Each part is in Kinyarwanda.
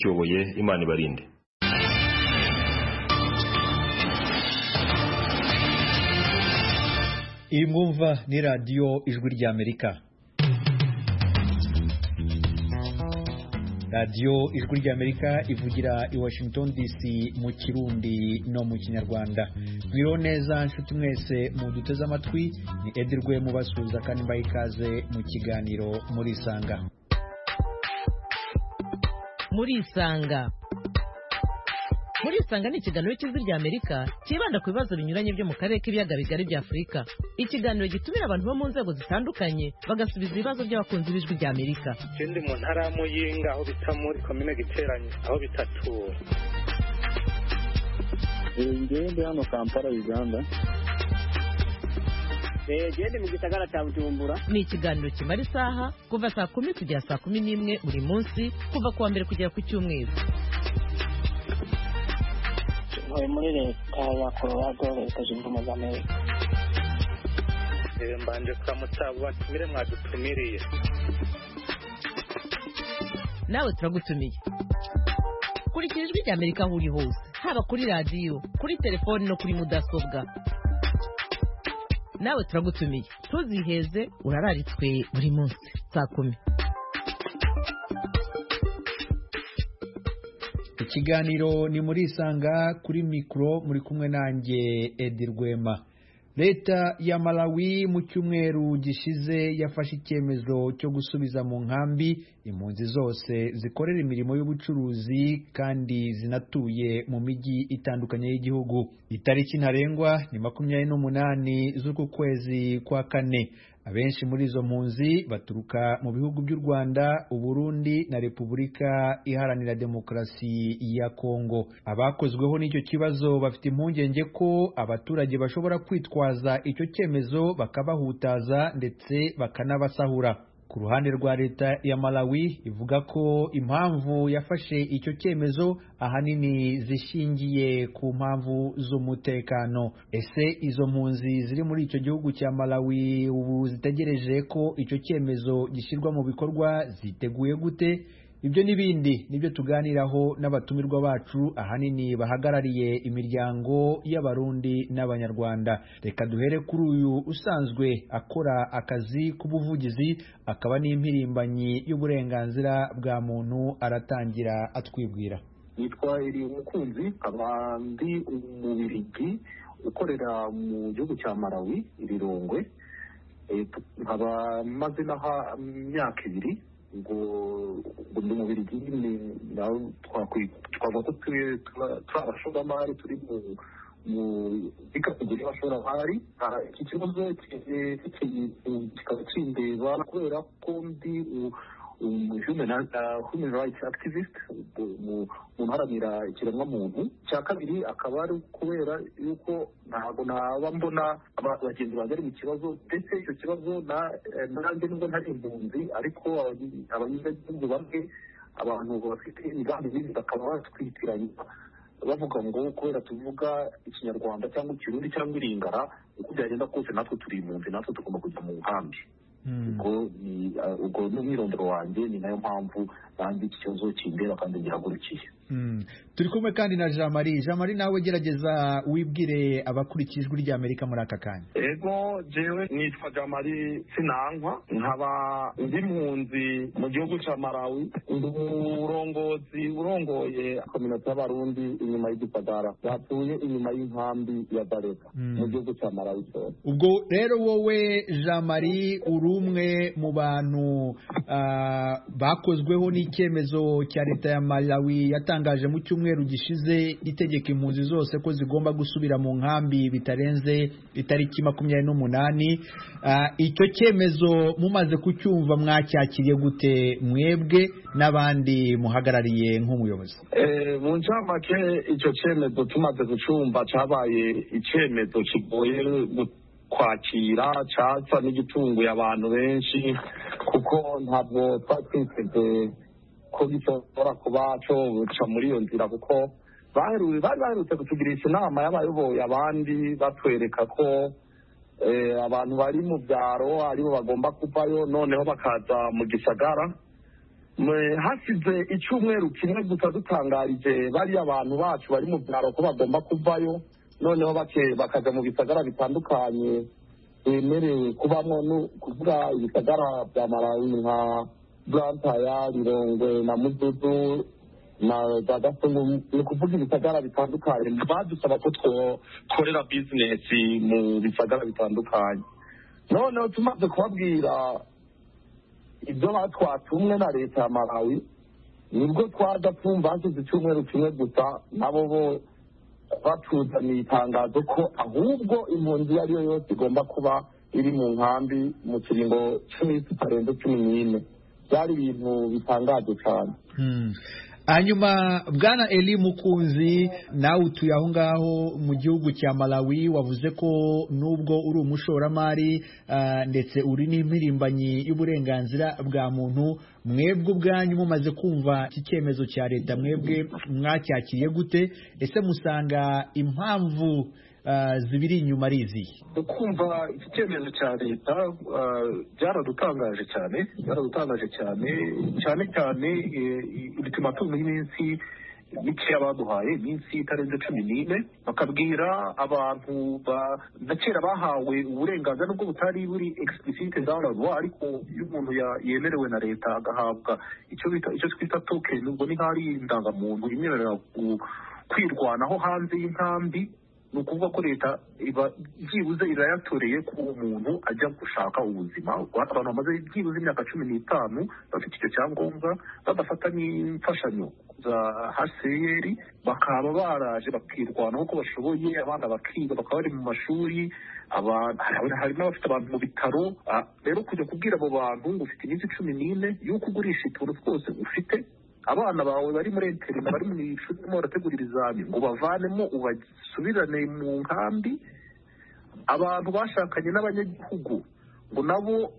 n'abakiyoboye. Imana ibarinde. Iyi mwumva ni radiyo Ijwi ry'Amerika. radiyo Ijwi ry'Amerika ivugira i Washington DC mu Kirundi no mu Kinyarwanda. Mwiriwe neza nshuti mwese muduteze amatwi, ni Edirwe mubasuhuza kandi mbaha ikaze mu kiganiro Murisanga. Murisanga ni ikiganiro cy'Ijwi ry'Amerika kibanda ku bibazo binyuranye byo mu karere k'ibiyaga bigari bya Afurika. Ikiganiro gitumira abantu bo mu nzego zitandukanye bagasubiza ibibazo by'abakunzi b'Ijwi ry'Amerika. Ikindi mu ntara ya Muyinga aho bita muri komine Giteranye aho bitatura. Ngende hano Kampala Uganda. Gende mu gisagara cya Bujumbura. Ni ikiganiro kimara isaha kuva saa 10 kugera saa 11 buri munsi kuva kuwa mbere kugera ku cyumweru. Muri leta ya Colorado, Leta Zunze Ubumwe za Amerika. Mbanje kuramutsa batumire mwadutumiriye. Nawe turagutumiye. Kurikira Ijwi ry'Amerika aho uri hose, haba kuri radiyo, kuri telefoni no kuri mudasobwa. Nawe turagutumiye. Tuziheze urararitswe buri munsi saa 10. Ikiganiro ni Murisanga, kuri mikro muri kumwe nanjye Edirwema. Leta ya Malawi mu cyumweru gishize yafashe icyemezo cyo gusubiza mu nkambi impunzi zose zikorera imirimo y'ubucuruzi kandi zinatuye mu mijyi itandukanye y'igihugu. Itariki ntarengwa ni 28 z'uku kwezi kwa kane. Abenshi muri izo mpunzi baturuka mu bihugu by'u Rwanda, Uburundi na Repubulika Iharanira Demokarasi ya Kongo. Abakozweho n'icyo kibazo bafite impungenge ko abaturage bashobora kwitwaza icyo cyemezo bakabahutaza ndetse bakanabasahura. Ku ruhande rwa leta ya Malawi ivuga ko impamvu yafashe icyo cyemezo ahanini zishingiye ku mpamvu z'umutekano. Ese izo mpunzi ziri muri icyo gihugu cya Malawi ubu zitegereje ko icyo cyemezo gishyirwa mu bikorwa ziteguye gute? Ibyo n'ibindi nibyo tuganiraho n'abatumirwa bacu ahanini bahagarariye imiryango y'Abarundi n'Abanyarwanda. Reka duhere kuri uyu usanzwe akora akazi k'ubuvugizi akaba n'impirimbanyi y'uburenganzira bwa muntu, aratangira atwibwira. Nitwa Eri Umukunzi, abandi umubirigi ukorera mu gihugu cya Malawi Irirongwe. Nkaba maze naha myaka 2 ngo ndi mu Bubiligi naho twavuga ko turabashoramari turi mu bikakugira abashoramari. Iki kibazo kikaba kindeba kubera ko ndi human rights activist mu haranira ikiremwamuntu. Cya kabiri akaba ari kubera yuko ntabwo naba mbona abagenzi banjye ari mu kibazo, ndetse icyo kibazo nanjye nubwo ntari impunzi ariko abanyagihugu bamwe, abantu bafite imigambi mibi bakaba batwitiranya bavuga ngo kubera tuvuga Ikinyarwanda cyangwa Ikirundi cyangwa Iringara, uko byagenda kose natwe turi impunzi, natwe tugomba kujya mu nkambi. ubwo n'umwirondoro wanjye, ni nayo mpamvu nanjye iki kibazo kindeba kandi gihagurukiye. Turi kumwe kandi na Jean Marie nawe gerageza wibwire abakurikiye Ijwi ry'Amerika muri aka kanya. Ego jewe nitwa Jean Marie Sinankwa, nkaba ndi mpunzi mu gihugu cya Malawi, ndi urongoye community y'Abarundi inyuma y'igisagara batuye inyuma y'inkambi ya Dareka mu gihugu cya Malawi. Ubwo rero wowe Jean Marie uri umwe mu bantu bakozweho n'icyemezo cya leta ya Malawi yatangaje mu cyumweru gishize itegeka impunzi zose ko zigomba gusubira mu nkambi bitarenze itariki 28. Icyo cyemezo mumaze kucyumva mwacyakiriye gute mwebwe n'abandi muhagarariye nk'umuyobozi? Mu ncamake icyo cyemezo tumaze gucumba cyabaye icyemezo kigoye kwakira, cyasa n'igitunguye abantu benshi, kuko ntabwo twatwiteze ko gishobora kuba cyoca muri iyo nzira, kuko bari baherutse kutugirisha inama y'abayoboye abandi batwereka ko abantu bari mu byaro aribo bagomba kuvayo, noneho bakaza mu gisagara. hasize icyumweru kimwe gusa dutangarije bariya abantu bacu bari mu byaro ko bagomba kuvayo noneho bakajya mu bisagara bitandukanye bemerewe kubamo no kuvuga ibisagara bya Malawi nka Blantyre, Lilongwe na Mududu na Gagasongo, ni ukuvuga ibisagara bitandukanye badusaba ko tworera bizinesi mu bisagara bitandukanye. Noneho tumaze kubabwira ibyo twatumwe na leta ya Malawi nibwo twaza twumva hasize icyumweru kimwe gusa nabo bo batuzaniye itangazo ko ahubwo impunzi iyo ari yo yose igomba kuba iri mu nkambi mu kiringo cy'iminsi itarenze 14. byari ibintu bitangaje cyane. Hanyuma bwana Eli Mukunzi, nawe utuye aho ngaho mu gihugu cya Malawi, wavuze ko nubwo uri umushoramari ndetse uri n'impirimbanyi y'uburenganzira bwa muntu, mwebwe ubwanyu mumaze kumva iki cyemezo cya leta, mwebwe mwacyakiriye gute? Ese musanga impamvu zibiri inyuma ari izihe? Kumva iki cyemezo cya leta byaradutangaje cyane ultimatum y'iminsi mike baduhaye, iminsi itarenze 14, bakabwira abantu na kera bahawe uburenganzira nubwo butari buri explicite dans la loi, ariko iyo umuntu yemerewe na leta agahabwa icyo twita token, ubwo ni hari indangamuntu imwemerera kwirwanaho hanze y'inkambi. Ni ukuvuga ko leta byibuze irayatoreye ko umuntu ajya gushaka ubuzima. Abantu bamaze byibuze imyaka 15 bafite icyo cyangombwa, badafata n'imfashanyo za HCR, bakaba baraje bakirwanaho ko bashoboye, abana bakiga, bakaba bari mu mashuri, hari n'abafite abantu mu bitaro. Rero kujya kubwira abo bantu ngo ufite iminsi 14 y'uko ugurisha utuntu twose ufite, abana bawe bari muri interina, bari mu ishuri barimo barategura ibizami, ngo bavanemo ubasubirane mu nkambi. Abantu bashakanye n'abanyagihugu ngo nabo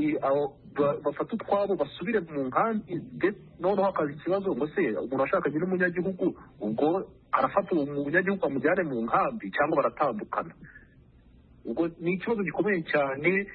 bafata utwabo basubire mu nkambi. Noneho hakaza ikibazo ngo se umuntu ashakanye n'umunyagihugu, ubwo arafata uwo munyagihugu amujyane mu nkambi cyangwa baratandukana? Ubwo ni ikibazo gikomeye cyane.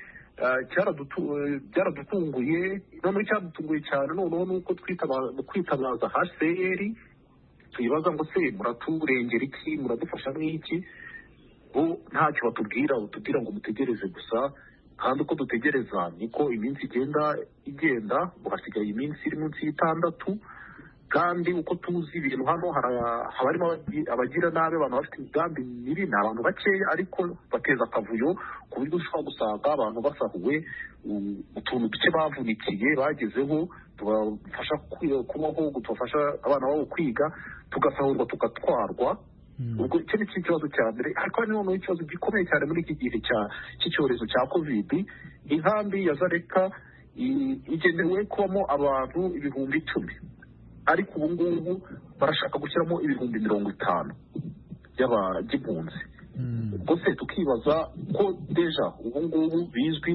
Byaradutunguye. Noneho icyadutunguye cyane noneho nuko kwitabaza HCR tuyibaza ngo se muraturengera iki, muradufasha n'iki? bo ntacyo batubwira ngo mutegereze gusa, kandi uko dutegereza niko iminsi igenda hasigaye iminsi iri munsi y'6, kandi uko tuzi ibintu hano harimo abagira nabi, abantu bafite imigambi mibi, ni abantu bakeya ariko bateza akavuyo ku buryo ushobora gusanga abantu basahuwe utuntu duke bavunikiye bagezeho, tubafasha kubaho, tubafasha abana babo kwiga, tugasahurwa tugatwarwa. Ubwo icyo ni ikibazo cya mbere. Ariko noneho ikibazo gikomeye cyane muri iki gihe cy'icyorezo cya covid, inkambi ya Zareka igenewe kubamo abantu 10,000, ariko ubu ngubu barashaka gushyiramo 50,000 y'abagimpunzi. Ubwo se tukibaza ko deja ubu ngubu bizwi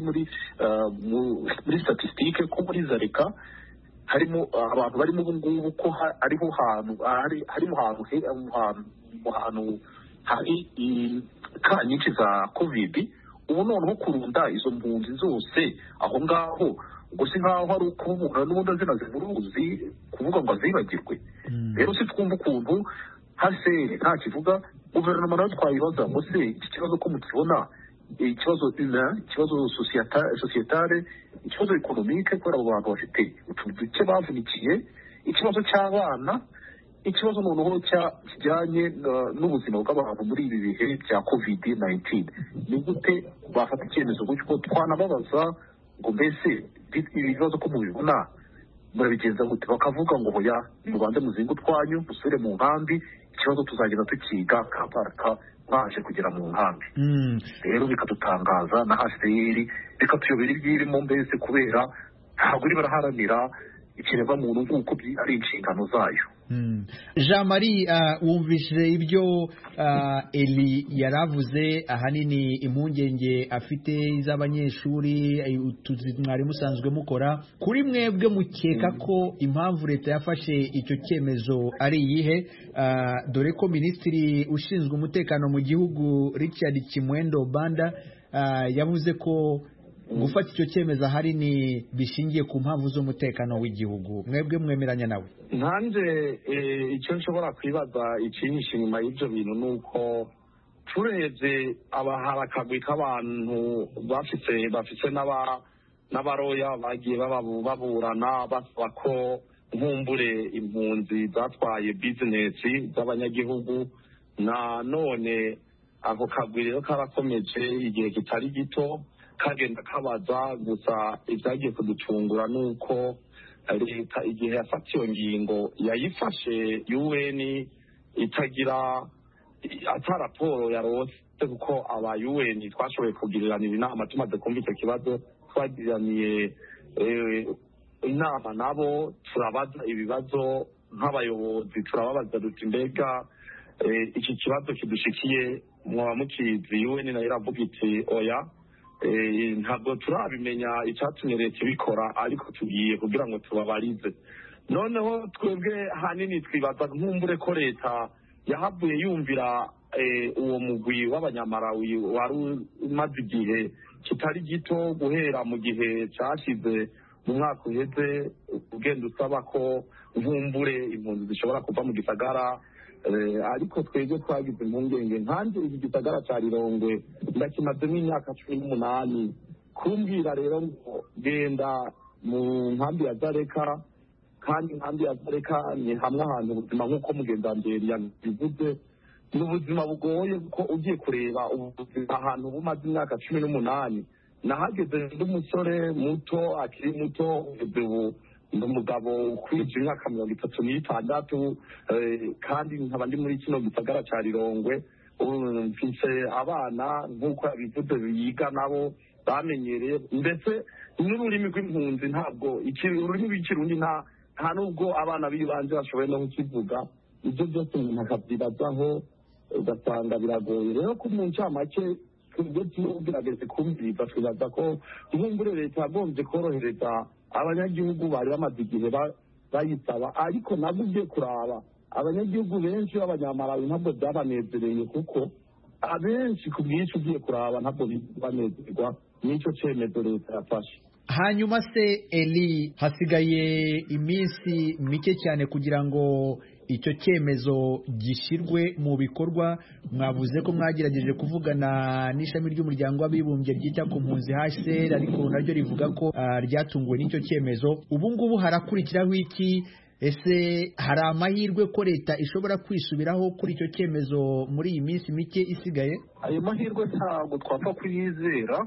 muri statistique ko muri Zareka harimo abantu barimo ubu ngubu ko harimo ahantu hari ka nyinshi za covid. Ubu noneho kurunda izo mpunzi zose aho ngaho, ubwo si nkaho hari ukubura n'ubundi azina zivuruzi kuvuga ngo azibagirwe. Rero si twumva ukuntu hase nta kivuga, guverinoma nayo twayibaza ngo se iki kibazo ko mukibona ikibazo ikibazo societale, ikibazo economique, kubera abo bantu bafite utuntu duke bavunikiye, ikibazo cy'abana, ikibazo noneho kijyanye n'ubuzima bw'abantu muri ibi bihe bya covid-19. Ni gute bafata icyemezo gutyo? Twanababaza ngo mbese ibibazo ko mubibona murabigenza gute? Bakavuga ngo hoya mubanze muzinga utwanyu musubire mu nkambi, ikibazo tuzagenda tukiga kaparaka baje kugera mu nkambi. Rero bikadutangaza na HCR bikatuyobera ibyirimo, mbese kubera ntabwo uri baraharanira ikiremwa muntu nk'uko ari inshingano zayo. Jean Marie, wumvise ibyo Eli yaravuze, ahanini impungenge afite z'abanyeshuri mwari musanzwe mukora. Kuri mwebwe mukeka ko impamvu leta yafashe icyo cyemezo ari iyihe? Dore ko minisitiri ushinzwe umutekano mu gihugu Richard Kimwendo Banda yavuze ko gufata icyo cyemezo ahanini bishingiye ku mpamvu z'umutekano w'igihugu. Mwebwe mwemeranya nawe? nanjye icyo nshobora kwibaza ikihishe inyuma y'ibyo bintu ni uko turebye hari akagwi k'abantu bafite n'abaroya bagiye baburana basaba ko nkumbure impunzi zatwaye bizinesi z'abanyagihugu. na none ako kagwi rero karakomeje igihe kitari gito kagenda kabaza. gusa ibyagiye kudutungura ni uko leta igihe yafata iyo ngingo yayifashe UN itagira ata raporo yarose, kuko aba UN twashoboye kugiriranira inama tumaze kumva icyo kibazo. twagiraniye inama nabo, turabaza ibibazo nk'abayobozi, turababaza duti mbega iki kibazo kidushikiye mwaba mukizi? UN nayo iravuga iti oya, ntabwo turabimenya icyatumye leta ibikora, ariko tugiye kugira ngo tubabarize. noneho twebwe hanini twibaza nkumbure ko leta yahavuye yumvira uwo mugwi w'abanyamarawi wari umaze igihe kitari gito guhera mu gihe cyashize mu mwaka uheze, ugenda usaba ko nkumbure impunzi zishobora kuva mu gisagara. ariko twebwe twagize impungenge nkanjye iki gisagara cya Rirongwe ndakimazemo imyaka 18. kumbwira rero ngo genda mu nkambi ya Zareka, kandi inkambi ya Zareka ni hamwe ahantu ubuzima nk'uko mugenzi wa mbere yabivuze ni ubuzima bugoye, kuko ugiye kureba ubuzima ahantu bumaze imyaka 18. nahageze ndi umusore muto, akiri muto, ubu ni umugabo ukwije imyaka 36, kandi nkaba ndi muri kino gisagara cya Rirongwe. mfise abana nk'uko yabivuze biga nabo bamenyereye, ndetse n'ururimi rw'impunzi ntabwo ururimi rw'ikirundi nta nubwo abana b'ibanje bashoboye no kukivuga. ibyo byose umuntu akabyibazaho ugasanga biragoye. rero ko mu ncamake twebwe tugerageze kumviriza, twibaza ko nkumbure leta yagombye korohereza abanyagihugu bari bamaze igihe bayisaba, ariko nabwo ugiye kuraba abanyagihugu benshi b'abanyamarawi ntabwo byabanezereye, kuko abenshi ku bwinshi ugiye kuraba ntabwo banezerwa n'icyo cyemezo leta yafashe. hanyuma se Eli, hasigaye iminsi mike cyane kugira ngo icyo cyemezo gishyirwe mu bikorwa. mwavuze ko mwagerageje kuvugana n'ishami ry'umuryango w'abibumbye ryita ku mpunzi HCR, ariko naryo rivuga ko ryatunguwe n'icyo cyemezo. ubu ngubu harakurikiraho iki? ese hari amahirwe ko leta ishobora kwisubiraho kuri icyo cyemezo muri iyi minsi mike isigaye? ayo mahirwe ntabwo twapfa kuyizera.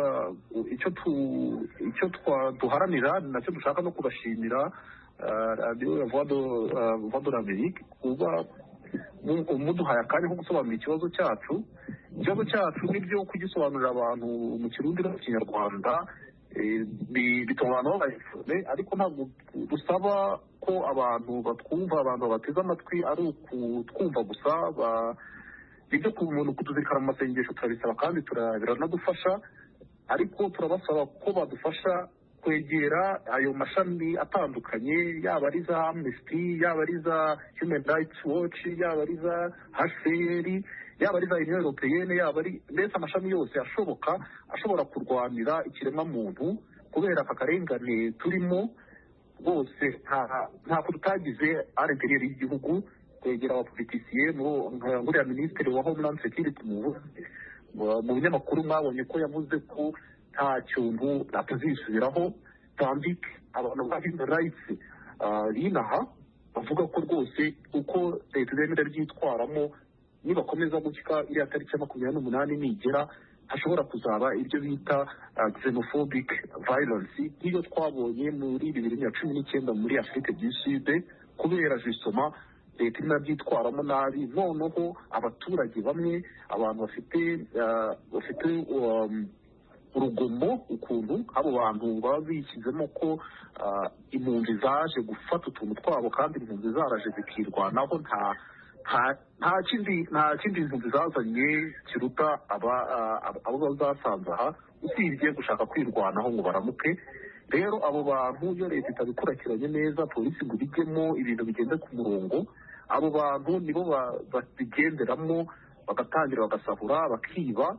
icyo duharanira ni nacyo dushaka no kubashimira radiyo ya voix de l'Amérique kuba muduhaye akanya ko gusobanura ikibazo cyacu. ikibazo cyacu nibyo kugisobanurira abantu mu kirundi no mu kinyarwanda bituma abantu babayifone, ariko ntabwo dusaba ko abantu batwumva, abantu bateze amatwi ari ukutwumva gusa. ibyo ku muntu kutuzirikana mu masengesho turabisaba kandi biranadufasha, ariko turabasaba ko badufasha kwegera ayo mashami atandukanye, yaba ari za Amnesty, yaba ari za Human Rights Watch, yaba ari za HCR, yaba ari za Union Européenne, yaba ari mbese amashami yose ashobora kurwanira ikiremwamuntu, kubera aka karengane turimo bose ntabwo tutagize RTR y'igihugu kwegera abapolitisiye. muri ya Minisitiri wa Homeland Security mu binyamakuru mwabonye ko yavuze ko nta kintu atazisubiraho, tandike abantu ba Human Rights binaha bavuga ko rwose uko leta izemera ryitwaramo nibakomeza gushyika iriya tariki ya 28 nigera hashobora kuzaba ibyo bita xenophobic violence nk'iyo twabonye muri 2019 muri Afrique du Sud, kubera justement leta irimo byitwaramo nabi. noneho abaturage bamwe, abantu bafite urugomo, ukuntu abo bantu baba bishyizemo ko impunzi zaje gufata utuntu twabo, kandi impunzi zaraje zikirwanaho. nta kindi impunzi zazanye kiruta abo bazasanze aha, usibye gushaka kwirwanaho ngo baramuke. rero abo bantu iyo leta itabikurikiranye neza, polisi ngo ibigemo ibintu bigende ku murongo, abo bantu nibo babigenderamo bagatangira bagasahura bakiba.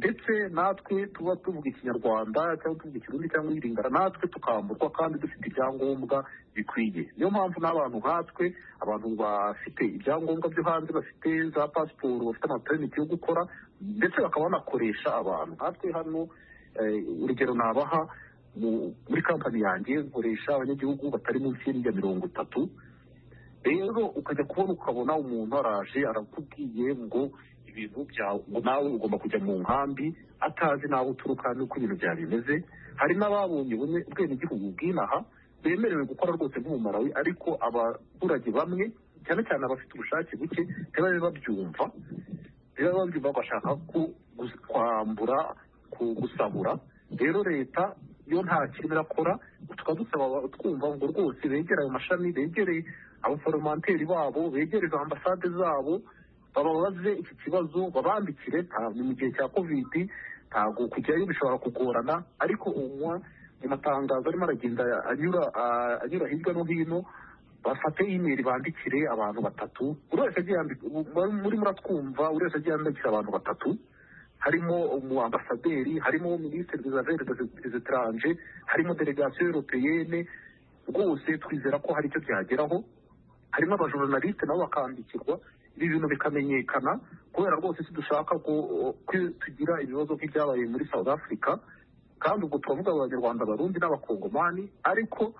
ndetse natwe tuba tuvuga ikinyarwanda cyangwa tuvuga ikirundi cyangwa iringara natwe tukamburwa kandi dufite ibyangombwa bikwiye. niyo mpamvu n'abantu nkatwe, abantu bafite ibyangombwa byo hanze, bafite za pasiporo, bafite amaperimiti yo gukora ndetse bakaba banakoresha abantu nkatwe hano. Urugero nabaha, muri kampani yanjye nkoresha abanyagihugu batari munsi ya 30. rero ukajya kubona ukabona umuntu araje arakubwiye ngo ibintu byawe, ngo nawe ugomba kujya mu nkambi, atazi nawe uturuka n'uko ibintu byawe bimeze. hari n'ababonye ubwenegihugu bw'inaha bemerewe gukora rwose nk'umumarawi, ariko abaturage bamwe cyane cyane abafite ubushake buke ntibabe babyumva, bagashaka kwambura, gusahura. rero leta iyo nta kintu irakora, tukadusaba twumva ngo rwose begere ayo mashami, begere abaforomanteri babo, begere za ambasade zabo, bababaze iki kibazo, babandikire. Ni mu gihe cya covid, ntabwo kujyayo bishobora kugorana, ariko mu matangazo arimo aragenda anyura hirya no hino, bafate email bandikire abantu 3. buri wese agiye muri muratwumva, buri wese agiye yandikira abantu 3, harimo umuambasaderi, harimo minisitiri des affaires étrangères, harimo delegation européenne. rwose twizera ko hari icyo byageraho. harimo abajournaliste nabo bakandikirwa, ibi bintu bikamenyekana, kubera rwose si dushaka ko tugira ibibazo nk'ibyabaye muri South Africa. kandi ubwo turavuga abanyarwanda, abarundi n'abakongomani, ariko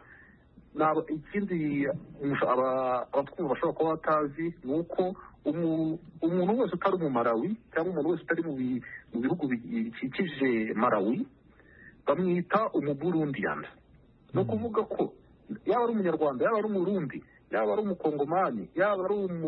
ikindi abatwumva bashobora kuba batazi ni uko umuntu wese utari mu Malawi cyangwa umuntu wese utari mu bihugu bikikije Malawi bamwita umuburundiyana. ni ukuvuga ko yaba ari umunyarwanda, yaba ari umurundi, yaba ari umukongomani, yaba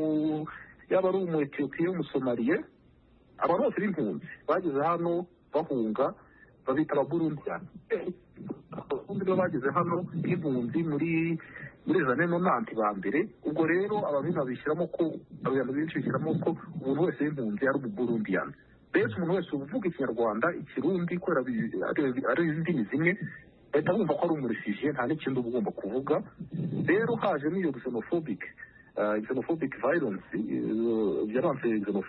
ari umuetiyopiya, umusomaliye, abantu bose b'impunzi bageze hano bahunga babita ababurundiyana. abarundi bo bageze hano b'impunzi muri za nenonanti ba mbere. ubwo rero abantu babishyiramo ko, abantu benshi bishyiramo ko umuntu wese w'impunzi ari umuburundiyana. mbese umuntu wese uvuga ikinyarwanda, ikirundi, kubera ari indimi zimwe, bahita bumva ko ari umurefugee, nta n'ikindi uba ugomba kuvuga. rero haje n'iyo xenophobic violence, violence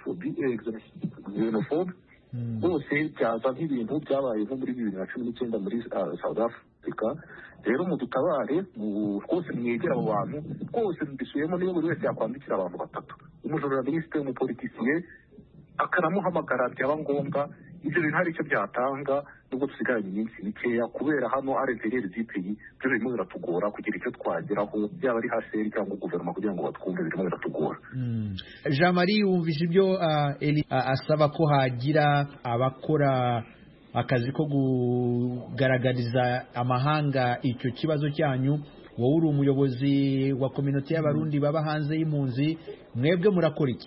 xenophobe, bose byaza nk'ibintu byabaye nko muri 2019 muri South Africa. rero mudutabare, rwose mwegera abo bantu, rwose mbisubiyemo, niyo buri wese yakwandikira abantu 3, umujournaliste, umupolitisiye, akanamuhamagara byaba ngombwa. ibyo bintu hari icyo byatanga, nubwo dusigaranye iminsi mikeya, kubera hano RVR ZPI byo birimo biratugora kugira icyo twageraho, byaba ari HCR cyangwa guverinoma, kugira ngo batwumve, birimo biratugora. Jean Marie, wumvise ibyo Eli asaba ko hagira abakora akazi ko kugaragariza amahanga icyo kibazo cyanyu. wowe uri umuyobozi wa community y'abarundi baba hanze y'impunzi, mwebwe murakora iki?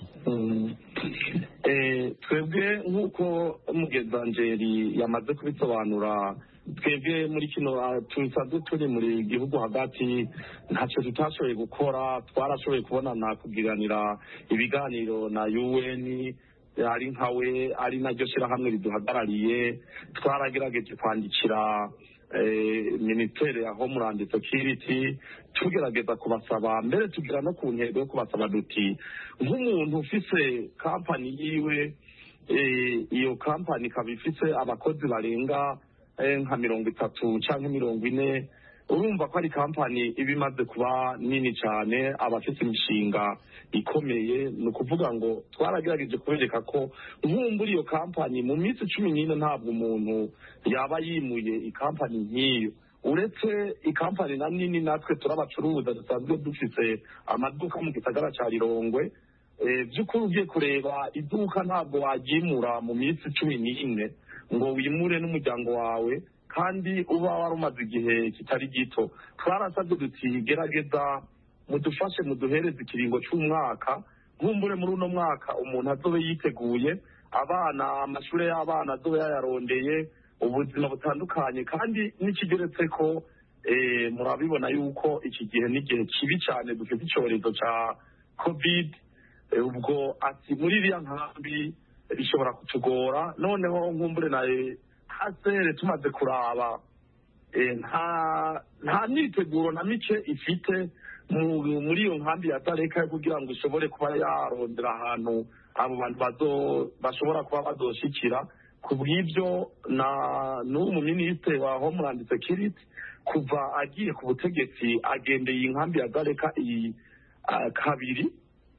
Twebwe nk'uko Mugezanjeri yamaze kubisobanura, twebwe muri kino tusanzwe turi muri gihugu hagati, ntacyo tutashoboye gukora. Twarashoboye kubonana, kugiranira ibiganiro na UN, ari nkawe ari naryo shyirahamwe riduhagarariye. Twaragerageje kwandikira Ministere ya Homeland Security, tugerageza kubasaba, mbere tugira no ku ntego yo kubasaba duti, nk'umuntu ufise kampani yiwe, iyo kampani ikaba ifise abakozi barenga nka 30 cyangwa 40, urumva ko ari kampani iba imaze kuba nini cyane, abafite imishinga ikomeye. ni ukuvuga ngo twaragerageje kubereka ko nk'umbura iyo kampani mu minsi 14 ntabwo umuntu yaba yimuye ikampani nk'iyo. uretse ikampani na nini, natwe turabacuruza, dusanzwe dufite amaduka mu gisagara cya Rirongwe. by'ukuri ugiye kureba iduka ntabwo wagimura mu minsi 14 ngo wimure n'umuryango wawe, kandi uba warumaze igihe kitari gito. Twarasabye duti, gerageza mudufashe, muduhereze ikiringo cy'umwaka, nkumbure muri uno mwaka umuntu azobe yiteguye, abana, amashuri y'abana azobe yayarondeye, ubuzima butandukanye. kandi n'ikigeretse ko murabibona yuko iki gihe n'igihe kibi cyane, dufite icyorezo cya covid. ubwo ati muri iriya nkambi bishobora kutugora. noneho nkumbure nawe hasere tumaze kuraba, nta myiteguro na mike ifite muri iyo nkambi ya Dareka kugira ngo ishobore kuba yarondera ahantu abo bantu bashobora kuba bazoshikira. ku bw'ibyo n'ubu umuminisitiri wa Homeland Security kuva agiye ku butegetsi agendeye inkambi ya Gareka iyi kabiri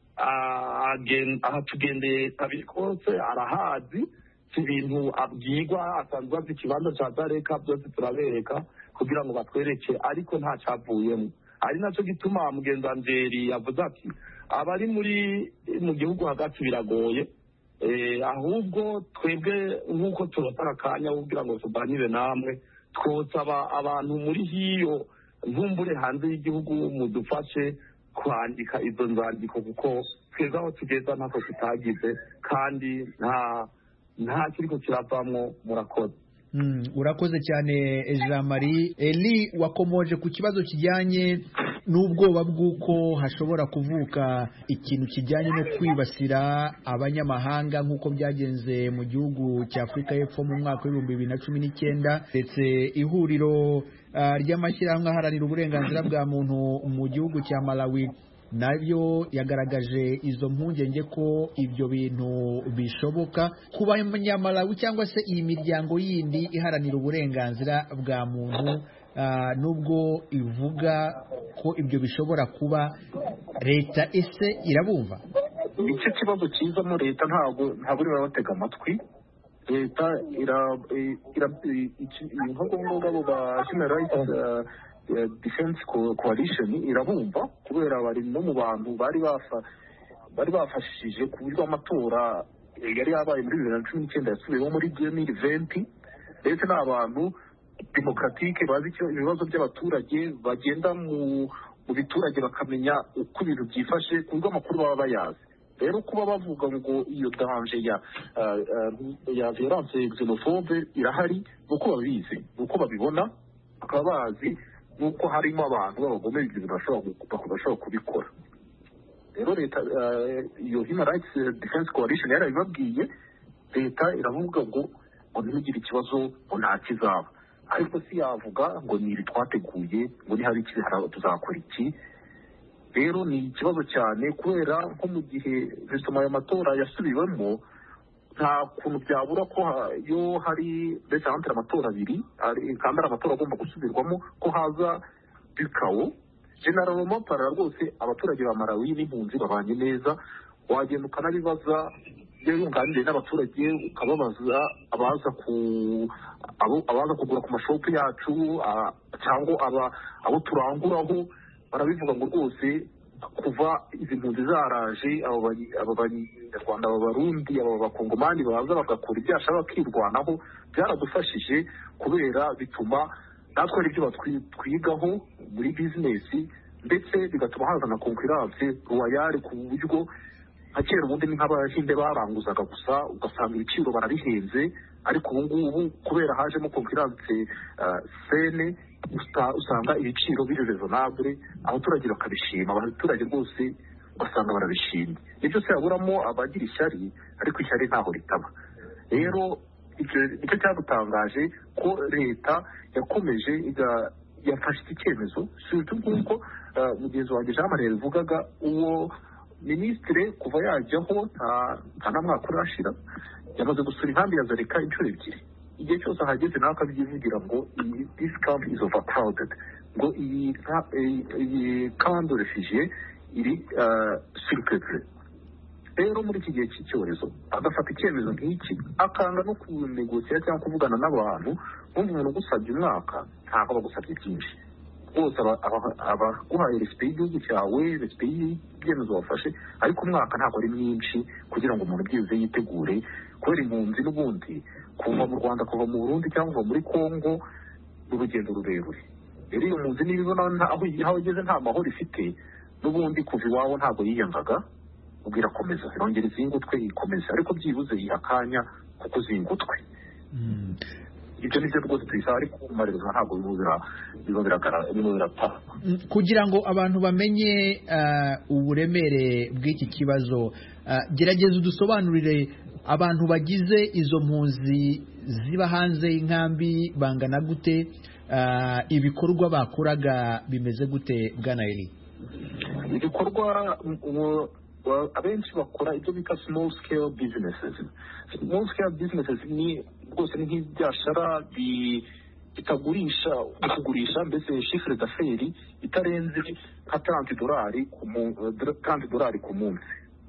ahatugendeye kabiri kose arahazi si ibintu abwirwa asanzwe azi ikibanza cya Gareka byose turabereka kugira ngo batwereke ariko nta cyavuyemo ari nacyo gituma mugenzanzeri yavuze ati abari mu gihugu hagati biragoye ahubwo twebwe nk'uko turotara akanya kugira ngo tuganire namwe twosaba abantu muri hiyo nkumbure hanze y'igihugu mudufashe kwandika izo nzandiko kuko twebwe aho tugeza ntako tutagize kandi nta kiriko kiravamwo murakoze. Urakoze cyane Jean Marie. Eli, wakomoje ku kibazo kijyanye n'ubwoba bw'uko hashobora kuvuka ikintu kijyanye no kwibasira abanyamahanga nk'uko byagenze mu gihugu cya Afurika y'Epfo mu mwaka wa 2019 ndetse ihuriro ry'amashyirahamwe aharanira uburenganzira bwa muntu mu gihugu cya Malawi nabyo yagaragaje izo mpungenge ko ibyo bintu bishoboka ku banyamalawi cyangwa se iyi miryango yindi iharanira uburenganzira bwa muntu nubwo ivuga ko ibyo bishobora kuba leta ese irabumva. Icyo kibazo kizamo leta ntabwo irabatega amatwi. Leta nk'abo ba Human Rights Defense Coalition irabumva kubera bari no mu bantu bari bafashije ku buryo amatora yari yabaye muri 2019 yasubiyeho muri 2020 ndetse n'abantu demokratike bazi ibibazo by'abaturage bagenda mu biturage bakamenya uko ibintu byifashe ku buryo amakuru baba bayazi. Rero kuba bavuga ngo iyo danger ya violence xenophobe irahari nuko babizi nuko babibona bakaba bazi nuko harimo abantu babagomera ibyo bashobora kubikora. Rero leta iyo Human Rights Defense Coalition yarabibabwiye, leta iravuga ngo ntugire ikibazo ngo nta kizaba, ariko si yavuga ngo ni twateguye ngo ni hari tuzakora iki. Rero ni ikibazo cyane kubera nko mu gihe justement ayo matora yasubiwemo nta kuntu byabura ko yo hari ndetse hanze amatora abiri kandi amatora agomba gusubirwamo ko haza bikawo general mopara rwose abaturage ba Malawi n'impunzi babanye neza, wagenda ukanabibaza yunganire n'abaturage ukababaza abaza kugura ku mashopu yacu cyangwa abo turanguraho barabivuga ngo rwose kuva izi mpunzi zaraje abo banyarwanda b'abarundi abo bakongomani baza bagakora ibyasha bakirwanaho byaradufashije kubera bituma natwe aribyo twigaho muri bizinesi ndetse bigatuma hazana konkurance royale ku buryo nka kera ubundi ni nk'abahinde baranguzaga gusa ugasanga ibiciro barabihenze, ariko ubu ngubu kubera hajemo konkurance sene usanga ibiciro biri raisonnable abaturage bakabishima, abaturage rwose ugasanga barabishimye. Ibyo se yaburamo abagira ishyari, ariko ishyari ntaho ritaba. Rero icyo cyadutangaje ko leta yakomeje yafashe iki cyemezo surtout nk'uko mugenzi wanjye Jean Marie yavugaga, uwo minisitiri kuva yajyaho nta na mwaka urashira yamaze gusura inkambi ya Zareka inshuro ebyiri. Igihe cyose ahageze nawe akabyivugira ngo this camp is overcrowded, ngo iyi camp de réfugiés iri surpeuplée. Rero muri iki gihe cy'icyorezo agafata icyemezo nk'iki akanga no kunegociera cyangwa kuvugana n'abantu, umva umuntu ugusabye umwaka ntabwo bagusabye byinshi bose abaguhaye respect y'igihugu cyawe, respect y'ibyemezo wafashe, ariko umwaka ntabwo ari mwinshi kugira ngo umuntu byibuze yitegure kubera impunzi n'ubundi kuva mu Rwanda kuva mu Burundi cyangwa kuva muri Congo n'urugendo rurerure. Rero iyo mpunzi nibona aho igeze nta mahoro ifite n'ubundi kuva iwabo ntabwo yiyangaga ubwira komeza irongera izingutwe ikomeza, ariko byibuze yihakanya kuko zingutwe. Ibyo nibyo rwose tuyisaba, ariko umarezwa ntabwo biba birapfa. Kugira ngo abantu bamenye uburemere bw'iki kibazo, gerageza udusobanurire abantu bagize izo mpunzi ziba hanze y'inkambi bangana gute, ibikorwa bakoraga bimeze gute bwana Eli? Ibikorwa abenshi bakora ibyo bita small scale businesses. Small scale businesses ni rwose ni nk'ibyashara bitagurisha kugurisha mbese chiffre d'affaires itarenze nka $30 ku munsi.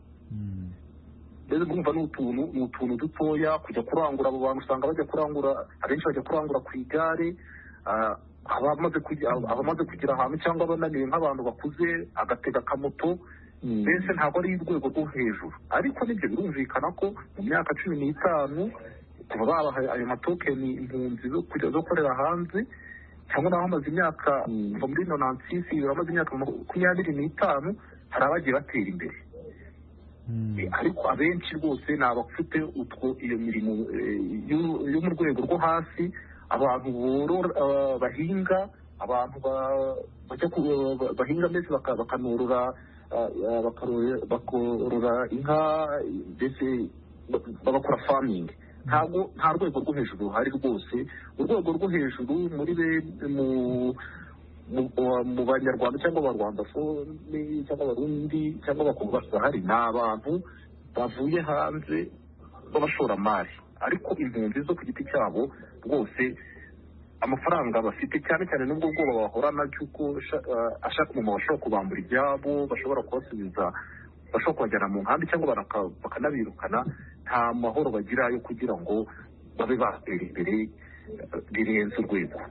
Rero urumva ni utuntu dutoya kujya kurangura. Abo bantu usanga bajya kurangura, abenshi bajya kurangura ku igare, abamaze kugira ahantu cyangwa abananiwe nk'abantu bakuze agatega akamoto. Mbese ntabwo ari urwego rwo hejuru, ariko nibyo birumvikana ko mu myaka 15 kuva babaha ayo matokeni impunzi zo kujya zo korera hanze, cyangwa naho amaze imyaka kuva muri 96 bamaze imyaka 25 hari abagiye batera imbere. Ariko abenshi rwose ni abafite iyo mirimo yo mu rwego rwo hasi, abantu bahinga, abantu bahinga mbese bakanorora bakorora inka, mbese bagakora farming. Nta rwego rwo hejuru ruhari rwose. Urwego rwo hejuru mu banyarwanda cyangwa abarwanda cyangwa abarundi cyangwa abakobwa bahari ni abantu bavuye hanze b'abashoramari. Ariko impunzi zo ku giti cyabo rwose amafaranga bafite cyane cyane n'ubwo bwoba bahorana cy'uko ashaka umuntu bashobora kubambura ibyabo, bashobora kubasubiza, bashobora kubajyana mu nkambi cyangwa bakanabirukana. Nta mahoro bagira yo kugira ngo babe batera imbere birenze urwego.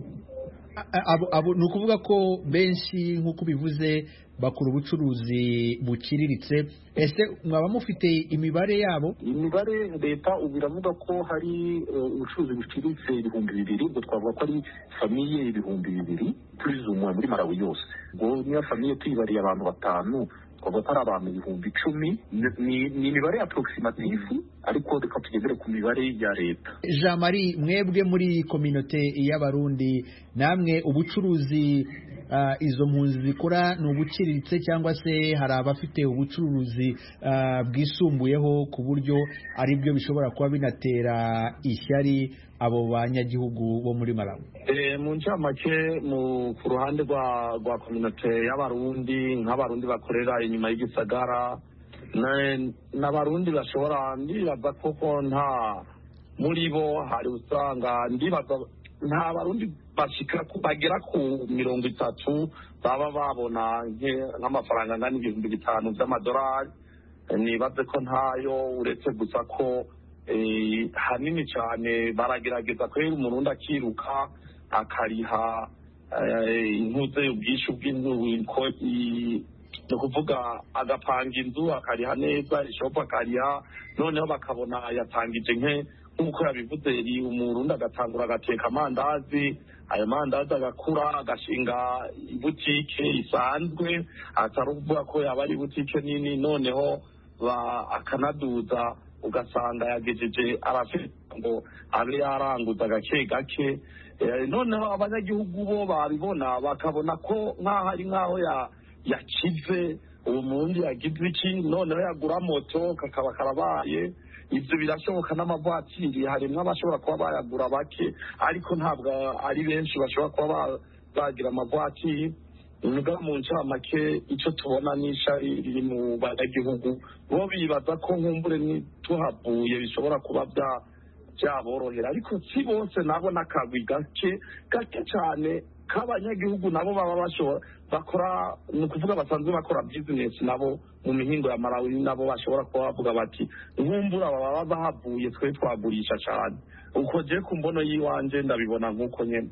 Ni ukuvuga ko benshi nk'uko bivuze bakora ubucuruzi buciriritse. Ese mwaba mufite imibare yabo? Imibare leta ubu iravuga ko hari ubucuruzi buciriritse 2,000. Ubwo twavuga ko ari famiye 2,000 turizumwa muri Malawi yose. Ubwo niyo famiye tuyibariye abantu 5 twavuga ko ari abantu 10,000. Ni imibare approximative, ariko reka tugendere ku mibare ya leta. Jean Marie, mwebwe muri communauté y'abarundi, namwe ubucuruzi izo mpunzi zikora ni ubuciriritse cyangwa se hari abafite ubucuruzi bwisumbuyeho ku buryo ari byo bishobora kuba binatera ishyari abo banyagihugu bo muri Malawi? Mu ncamake ku ruhande rwa communauté y'abarundi, nk'abarundi bakorera inyuma y'igisagara n'abarundi bashobora, ndibaza koko nta muri bo hari usanga, ndibaza nta barundi bashika bagera ku 30 baba babona nk'amafaranga angana $5,000 by'amadolari. Nibaze ko ntayo, uretse gusa ko hanini cyane baragerageza kwera umurundi akiruka akariha intuze ubwishyu bw'inzu, ni ukuvuga agapanga inzu akariha neza, ishopu akariha, noneho bakabona yatangije nk'uko yabivuze, umurundi agatangura agateka amandazi, ayo mandazi agakura agashinga ibutike isanzwe, atari ukuvuga ko yaba ari ibutike nini, noneho akanaduza ugasanga yagejeje arafite ngo abe yaranguza gake gake. Noneho abanyagihugu bo babibona bakabona ko nk'aho ari nk'aho yakize uwo murundi yagize iki, noneho yagura moto kakaba karabaye. Ibyo birashoboka n'amavatiri, harimo abashobora kuba bayagura bake, ariko ntabwo ari benshi bashobora kuba bagira amavatiri. Niga mu ncamake icyo tubona n'ishari riri mu banyagihugu, bo bibaza ko nkumbure tuhavuye bishobora kuba byaborohera, ariko si bose. nabo n'akagwi gake cyane k'abanyagihugu nabo baba bashobora bakora, ni ukuvuga basanzwe bakora business nabo mu mihingo ya Malawi, nabo bashobora kuba bavuga bati nkumbura baba bahavuye twe twagurisha cyane. Uko je ku mbono yiwanje ndabibona nk'uko nyene.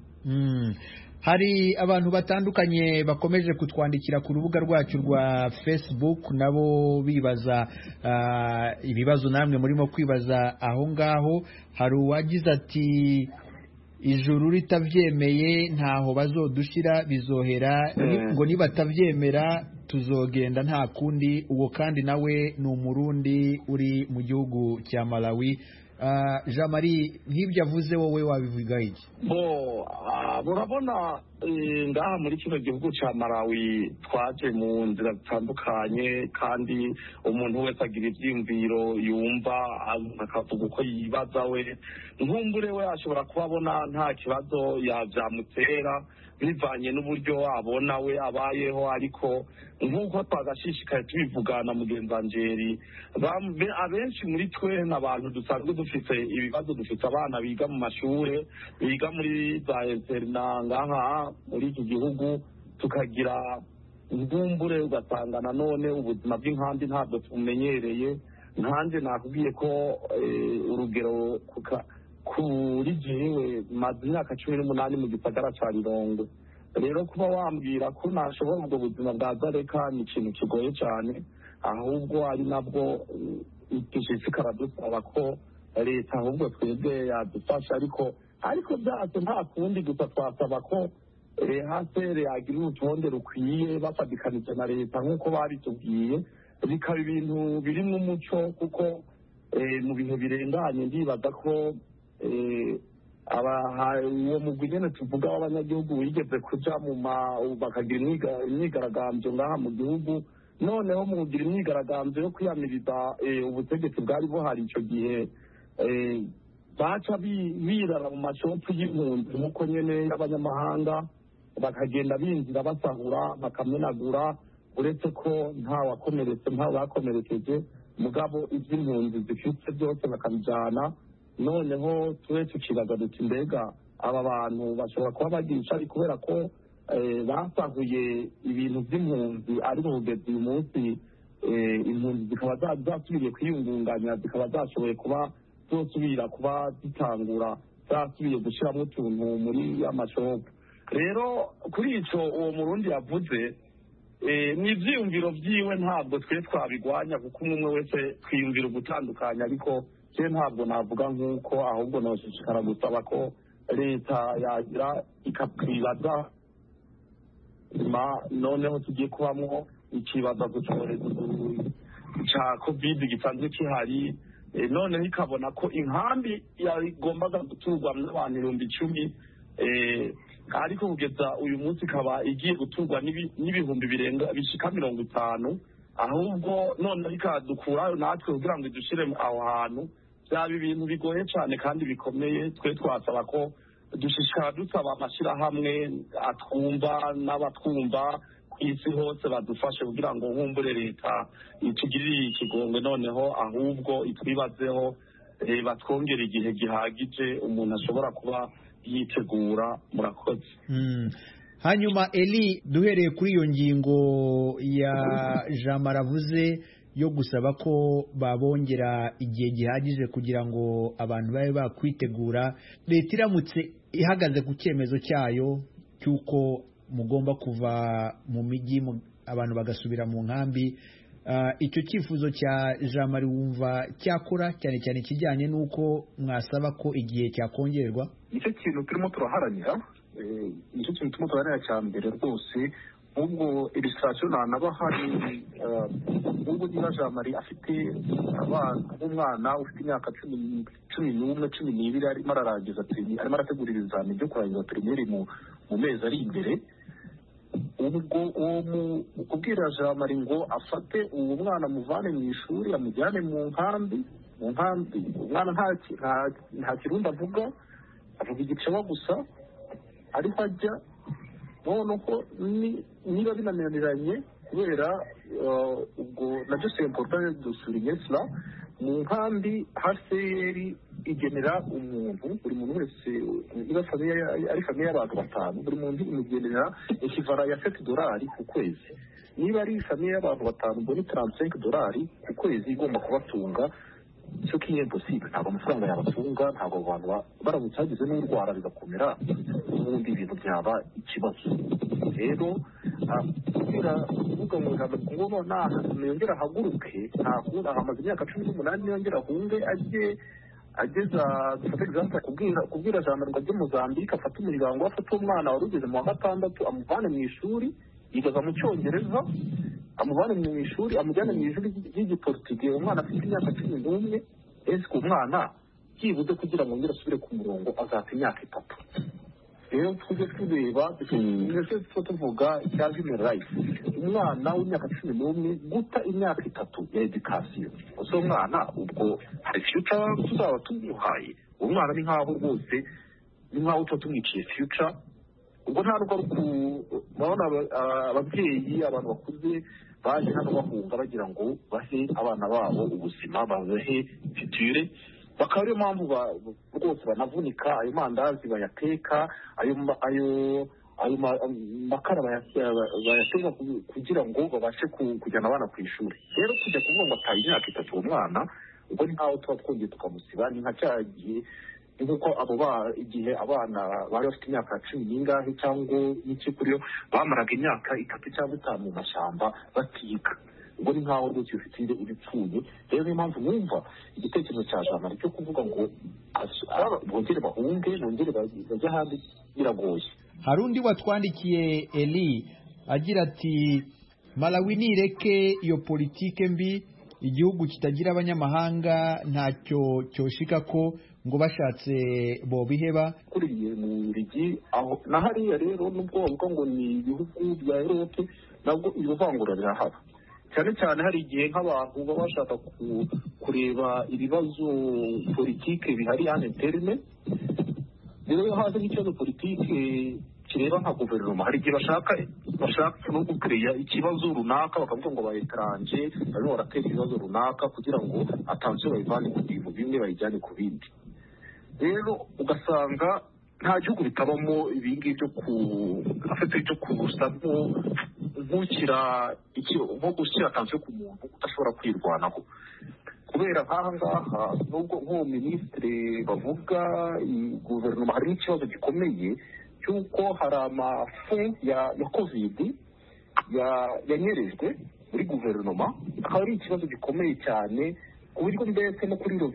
Hari abantu batandukanye bakomeje kutwandikira ku rubuga rwacu rwa Facebook, nabo bibaza ibibazo namwe murimo kwibaza aho ngaho. Hari uwagize ati ijuru ritavyemeye ntaho bazodushira bizohera, ngo nibatavyemera tuzogenda nta kundi. Uwo kandi nawe ni umurundi uri mu gihugu cya Malawi. Jean Marie, nk'ibyo avuze wowe wabivuga iki? Murabona ngaha muri kino gihugu cya Malawi twaje mu nzira zitandukanye kandi umuntu wese agira ibyiyumviro yumva akavuga uko yibaza we nkumbure we ashobora kuba abona nta kibazo yabyamutera bivanye n'uburyo abona we abayeho ariko nk'uko twagashishikaye tubivugana mugenzi Angeli abenshi muri twe n'abantu dusanzwe dufite ibibazo dufite abana biga mu mashuri biga muri za interna ngaha muri iki gihugu tukagira ingumbure ugasanga nanone ubuzima bw'inkambi ntabwo tumenyereye nkanjye nakubwiye ko urugero kuri jewe maze imyaka 18 mu gisagara ca Rirongwe rero kuba wambwira ko nashobora ubwo buzima bwa Zareka ni ikintu kigoye cyane ahubwo ari nabwo dushishikara dusaba ko leta ahubwo twebwe yadufasha ariko byose nta kundi gusa twasaba ko hasere yagira urutonde rukwiye bafadikanije na leta nk'uko babitubwiye bikaba ibintu birimo umuco kuko mu bihe birenganye ndibaza ko uwo mugwi nyene tuvuga w'abanyagihugu wigeze kuja bakagira imyigaragambyo ngaha mu gihugu noneho mu kugira imyigaragambyo yo kwiyamiriza ubutegetsi bwari buhari ico gihe baca birara mu mashopu y'impunzi nk'uko nyene y'abanyamahanga bakagenda binjira basahura bakamenagura uretse ko nta wakomeretse nta bakomerekeje mugabo iby'impunzi zifite byose bakabijana noneho tuwe tukibaza duti mbega aba bantu bashobora kuba bagira icari kubera ko basahuye ibintu by'impunzi ariko kugeza uyu munsi impunzi zikaba zasubiriye kwiyungunganya zikaba zashoboye kuba zosubira kuba zitangura zasubiye gushyiramo utuntu muri amashopu rero kuri ico uwo murundi yavuze ni ivyiyumviro vyiwe ntabwo twe twabigwanya kuko umwe wese twiyumvira ugutandukanya ariko je ntabwo navuga nk'uko ahubwo noshishikara gusaba ko leta yagira ikatwibaza noneho tugiye kubamwo ikibaza gucorezo ca covid gisanzwe kihari noneho ikabona ko inkambi yagombaga guturwamwo n'abantu 10,000 ariko kugeza uyu munsi ikaba igiye guturwa n'ibihumbi birenga bishika 50 ahubwo none ikadukurayo natwe kugira ngo dushire aho hantu byaba ibintu bigoye cyane kandi bikomeye twe twasaba ko dushishikara dusaba amashyirahamwe atwumva n'abatwumva ku isi hose badufashe kugira ngo nkumbure leta itugirire ikigongwe noneho ahubwo itwibazeho batwongera igihe gihagije umuntu ashobora kuba yitegura murakoze. Hanyuma Eli duhereye kuri iyo ngingo ya Jean Maravuze yo gusaba ko babongera igihe gihagije kugira ngo abantu babe bakwitegura leta iramutse ihagaze ku cyemezo cyayo cy'uko mugomba kuva mu mijyi abantu bagasubira mu nkambi icyo cyifuzo cya Jean Marie wumva cyakora cyane cyane kijyanye n'uko mwasaba ko igihe cyakongerwa icyo kintu turimo turaharanira nicyo kintu turimo turaharanira cya mbere rwose ubwo illustration naba hari ubwo niba Jean Marie afite umwana ufite imyaka 11-12 arimo ararangiza arimo arategurira ibizamini byo kurangiza primaire mu mezi ari imbere ubwo kubwira Jean Marie ngo afate uwo mwana muvane mu ishuri amujyane mu nkambi umwana nta kirundi avuga igicewa gusa ariko ajya noneho niba binaniranye kubera ubwo nabyo c'est important de souligner cela mu nkambi HCR igenera umuntu buri muntu wese niba ari famille y'abantu 5 buri muntu imugenera equivalent ya $7 ku kwezi niba ari famille y'abantu 5 mbona $35 ku kwezi igomba kubatunga cyo kiye impossible ntabwo amafaranga yabatunga ntabwo abantu baramutse hagize n'urwara bigakomera n'ubundi ibintu byaba ikibazo rero kugira uvuga ngo ntabwo nongera ahaguruke ntakunda amaze imyaka 18 yongera ahunge ageza dufate example kubwira Jean Marie ngo ajye Mozambique afate umuryango afate umwana wari ugeze mu wa 6 amuvane mu ishuri yigaga mu Cyongereza amuvane mu ishuri amujyane mu ishuri ry'igiportugais umwana afite imyaka 11 ese ku mwana kibuze kugira ngo ngire asubire ku murongo azata imyaka 3 rero tujye tureba ndetse tuvuga icya human rights. Umwana w'imyaka 11 guta imyaka 3 ya education, uso mwana ubwo hari future tuzaba tumuhaye. Umwana ni nkaho rwose ni nkaho tumwiciye future. Ubwo nta rugo babona ababyeyi abantu bakuze baje hano bahunga bagira ngo bahe abana babo ubuzima, bahe future. Bakaba ariyo mpamvu rwose banavunika ayo mandazi bayateka, ayo makara bayateka kugira ngo babashe kujyana abana ku ishuri. Rero kujya kuvuga ngo ataye imyaka 3 uwo mwana, ubwo ni nkaho tuba twongeye tukamusiba. Ni nka cyagiye nk'uko igihe abana bari bafite imyaka 10 n'ingahe cyangwa n'iki kuri yo bamaraga imyaka 3 cyangwa 5 mu mashyamba batiga. Ubwo ni nkaho rwose ufite ibipfuye. Rero niyo mpamvu mwumva igitekerezo cya Jamari cyo kuvuga ngo bongere bahunge, bongere bajya ahandi biragoye. Hari undi watwandikiye Eli agira ati Malawi nireke iyo politike mbi, igihugu kitagira abanyamahanga ntacyo cyoshika ko ngo bashatse bo biheba. Kuriye mu rigi aho na hariya rero nubwo bavuga ngo ni ibihugu bya Europe, nabwo iyo vangura rirahaba. Cyane cyane hari igihe nk'abantu baba bashaka kureba ibibazo politike bihari hano interne. Rero haza n'ikibazo politike kireba nka guverinoma, hari igihe bashaka no gukereya ikibazo runaka, bakavuga ngo ba etranje barimo baratera ibibazo runaka kugira ngo atansiyo bayivane ku bintu bimwe bayijyane ku bindi. Rero ugasanga nta gihugu bitabamo ibingi byo kurusamo nko gushyira atansiyo ku muntu udashobora kwirwanaho. Kubera nk'aha ngaha nubwo nk'uwo minisitiri bavuga guverinoma harimo ikibazo gikomeye cy'uko hari amafu ya covid yanyerejwe muri guverinoma, akaba ari ikibazo gikomeye cyane ku buryo mbese no kuri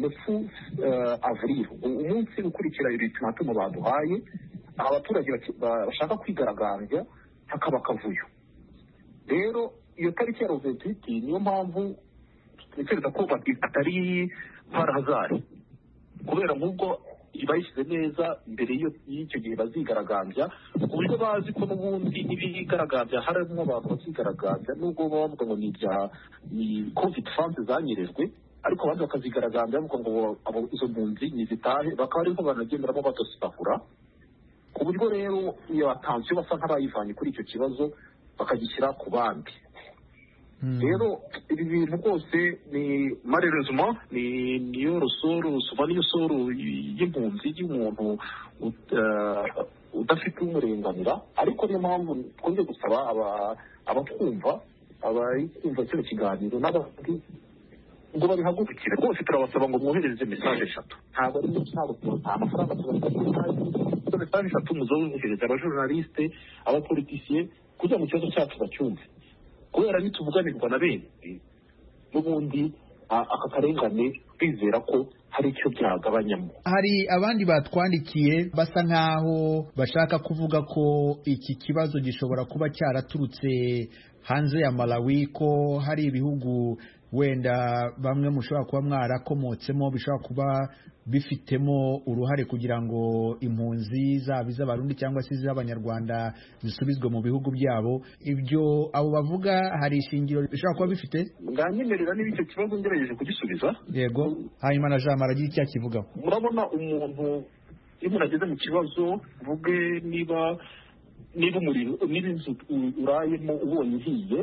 29 avril umunsi ukurikira ultimatum baduhaye abaturage bashaka kwigaragambya hakaba akavuyo. Rero iyo tariki ya 28 niyo mpamvu tekereza ko atari harazari, kubera nk'ubwo bayishyize neza mbere y'icyo gihe bazigaragambya, ku buryo bazi ko n'ubundi n'ibigaragambya harimo abantu bazigaragambya nubwo bavuga ngo ni covid funds zanyerejwe, ariko abandi bakazigaragambya bavuga ngo izo mpunzi nizitahe, bakaba ariho banagenderamo badosibahura. Ku buryo rero iyo atansiyo basa nk'abayivanye kuri icyo kibazo bakagishyira ku bandi. Rero ibi bintu rwose ni malheureusement niyo rusoro y'impunzi y'umuntu udafite umurenganira. Ariko niyo mpamvu twongeye gusaba abatwumva abakumva kino kiganiro n'abandi ngo babihagurukire rwose. Turabasaba ngo mwohereze message 3, ntabwo ari nta amafaranga tubasaba, message 3 muzohereza abajournaliste, abapoliticiens kugira mu kibazo cyacu bacyumve, kubera nituvuganirwa na bene n'ubundi aka karengane bizera ko hari icyo byagabanyamo. Hari abandi batwandikiye basa nkaho bashaka kuvuga ko iki kibazo gishobora kuba cyaraturutse hanze ya Malawi, ko hari ibihugu wenda bamwe mushobora kuba mwarakomotsemo bishobora kuba bifitemo uruhare kugira ngo impunzi zaba iz'abarundi cyangwa se iz'abanyarwanda zisubizwe mu bihugu byabo. Ibyo abo bavuga hari ishingiro bishobora kuba bifite? Nganyemerera niba icyo kibazo ngerageje kugisubiza. Yego, hanyuma na Jean Maragira icyo akivugaho. Murabona umuntu iyo umuntu ageze mu kibazo, vuge niba inzu urayemo ubonye ihiye,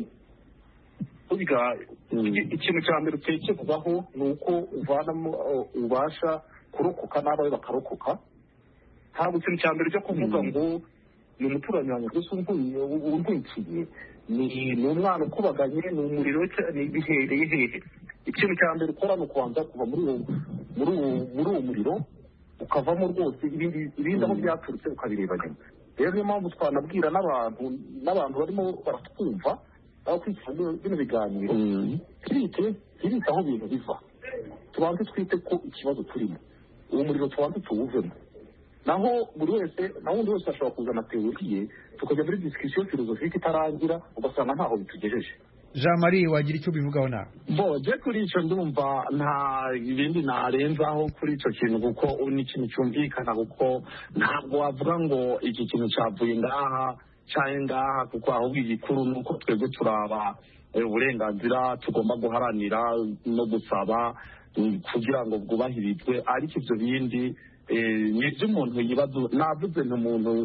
ikintu cya mbere utekerezaho ni uko uvanamo ubasha kurokoka n'abawe bakarokoka. Ntabwo ikintu cya mbere cyo kuvuga ngo ni umuturanyi wanjye gusa untwikiye, ni umwana ukubaganye, ni umuriro, bihereye hehe? Ikintu cya mbere ukora ni ukubanza kuva muri uwo muriro ukavamo rwose, ibindi aho byaturutse ukabireba nyuma. Rero niyo mpamvu twanabwira n'abantu barimo baratwumva aho kwitwa bino biganiro, twite aho ibintu biva, tubanze twite ko ikibazo turimo uwo muriro tubanze tuwuvemo. Naho buri wese ashobora kuzana teoriye tukajya muri discussion philosophique itarangira, ugasanga ntaho bitugejeje. Jean Marie wagira icyo bivugaho nawe? Je kuri icyo ndumva nta ibindi narenzaho kuri icyo kintu kuko ni ikintu cyumvikana kuko ntabwo wavuga ngo iki kintu cyavuye ngaha cyangwa ngaha kuko ahubwo igikuru ni uko twebwe turaba uburenganzira tugomba guharanira no gusaba kugira ngo bwubahirizwe ariko ibyo bindi ni iby'umuntu yibaza navuze n'umuntu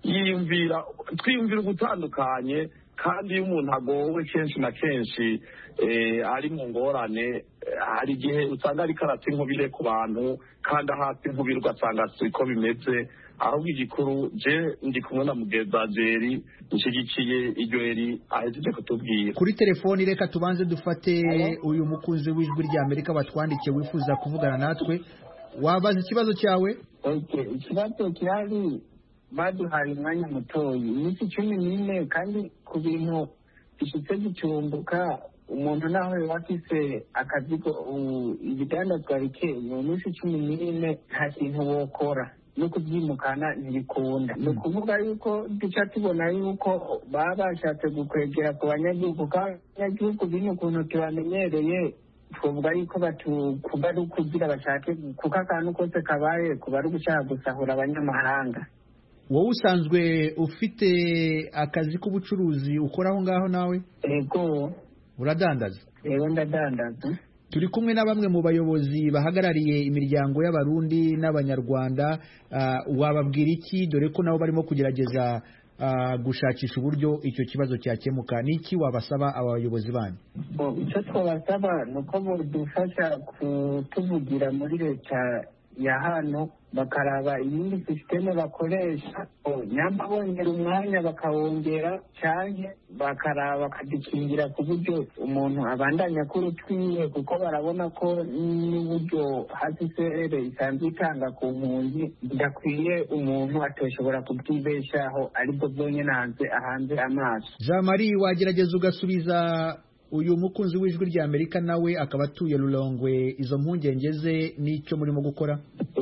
twiyumvira gutandukanye kandi iyo umuntu agowe kenshi na kenshi ari mu ngorane hari igihe usanga ari karata inkubire ku bantu kandi ahasi inkubire ugasanga siko bimeze ahubwo igikuru je ndi kumwe na Mugeza Jeri nshyigikiye iryo eri ahejeje kutubwira. Kuri telefoni reka tubanze dufate uyu mukunzi w'ijwi rya Amerika batwandikiye wifuza kuvugana natwe. Wabaza ikibazo cyawe? Ikibazo kirari baduhaye umwanya mutoyi iminsi 14 kandi ku bintu bishitse gicumbuka umuntu naho yafise akazigo ibidandazwa bike mu minsi 14 nta kintu wokora no kubyimukana ntibikunda. Ni ukuvuga yuko duca tubona yuko baba bashatse gukwegera ku banyagihugu kandi abanyagihugu bino ukuntu tubamenyereye twavuga yuko batukuba ari ukugira bashake kuko akantu kose kabaye kuba ari ugushaka gusahura abanyamahanga. Wowe usanzwe ufite akazi k'ubucuruzi ukora aho ngaho nawe? Ego. Uradandaza? Ego ndadandaza. Turi kumwe na bamwe mu bayobozi bahagarariye imiryango y'abarundi n'abanyarwanda, wababwira iki dore ko nabo barimo kugerageza gushakisha uburyo icyo kibazo cyakemuka? Niki wabasaba abayobozi banyu? Icyo twabasaba ni uko badufasha kutuvugira muri leta ya hano bakaraba iyindi sisiteme bakoresha nyamba bongera umwanya bakawongera cyane bakaraba bakadukingira ku buryo umuntu abandanya kuri twiwe kuko barabona ko n'uburyo HCR isanzwe itanga ku mpunzi bidakwiye umuntu atoshobora kubwibeshaho aribwo byonyine ahanze amaso. Jean Marie wagerageza ugasubiza uyu mukunzi w'ijwi rya Amerika nawe akaba atuye Lulongwe izo mpungenge ze n'icyo murimo gukora?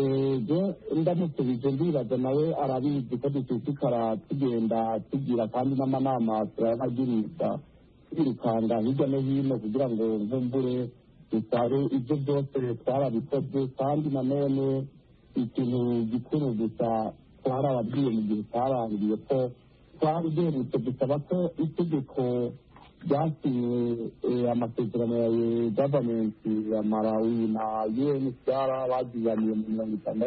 Ndamutubije ndibaza nawe arabizi ko dushishikara tugenda tugira kandi n'amanama turayabagiriza twirukanga hirya no hino kugira ngo nkumbure dusabe ibyo byose twarabikoze kandi nanone ikintu gikuru gusa twarababwiye mu gihe twarangiye ko twari duherutse dusaba ko itegeko ryasinye amasezerano ya gavumenti ya Malawi na UNHCR bagizaniye mu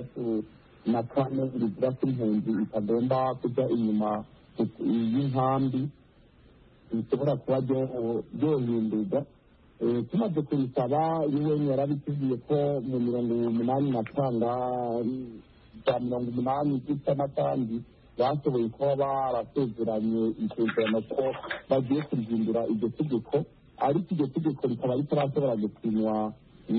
1964 rivuga ko impunzi itagomba kujya inyuma y'inkambi bishobora kuba byohindurwa. Tumaze kubisaba UN yarabitubwiye ko mu 1980 gisa n'akandi bashoboye kuba barasezeranye isezerano ko bagiye kurihindura iryo tegeko ariko iryo tegeko rikaba ritarashobora gusinywa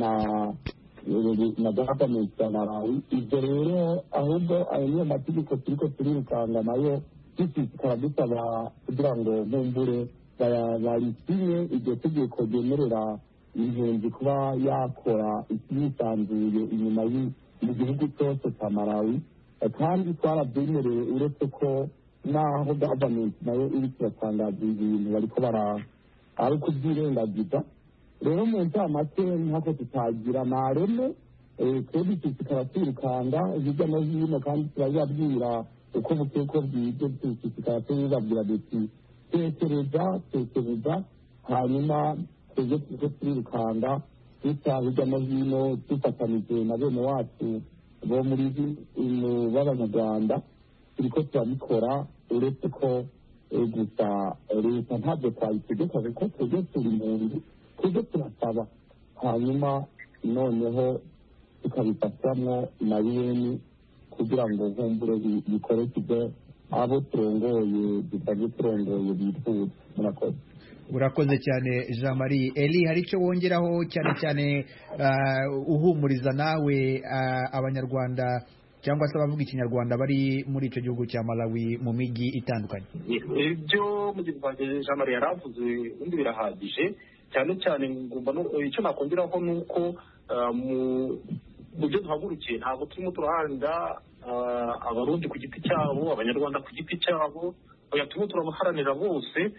na gavumenti ya Malawi. Ibyo rero ahubwo ayo niyo mategeko turiko turirukanga nayo dushishikara dusaba kugira ngo nkumbure barisinye iryo tegeko ryemerera impunzi kuba yakora ikiyisanzuye inyuma mu gihugu cyose cya Malawi kandi twarabyemereye uretse ko naho gavumenti nayo iri kiratangaza ibintu bariko ari kubyirengagiza. Rero mu ncamake nk'ako tutagira nareme twebwe dushishikara twirukanga hirya no hino kandi turabibabwira uko bukeye uko bwije dushishikara tubibabwira duti tekereza hanyuma twebwe tuje turirukanga duca hirya no hino dufatanije na bene wacu bo muri b'abanyarwanda turiko turabikora uretse ko gusa leta ntabwo twayitegeka kuko twebwe turi impunzi twebwe turasaba hanyuma noneho tukabifashamwo na UN kugira ngo nkumbure bikorekeze abo turongoye dusanzwe turongoye bifuza. Murakoze. Urakoze cyane Jean Marie. Eli, hari icyo wongeraho cyane cyane uhumuriza nawe abanyarwanda cyangwa se abavuga ikinyarwanda bari muri icyo gihugu cya Malawi mu mijyi itandukanye? Ibyo mugizi wanjye Jean Marie yaravuze undi birahagije cyane cyane ngumva icyo nakongeraho nuko mu byo duhagurukiye ntabwo turimo turahanda abarundi ku giti cyabo abanyarwanda ku giti cyabo turimo turabaharanira bose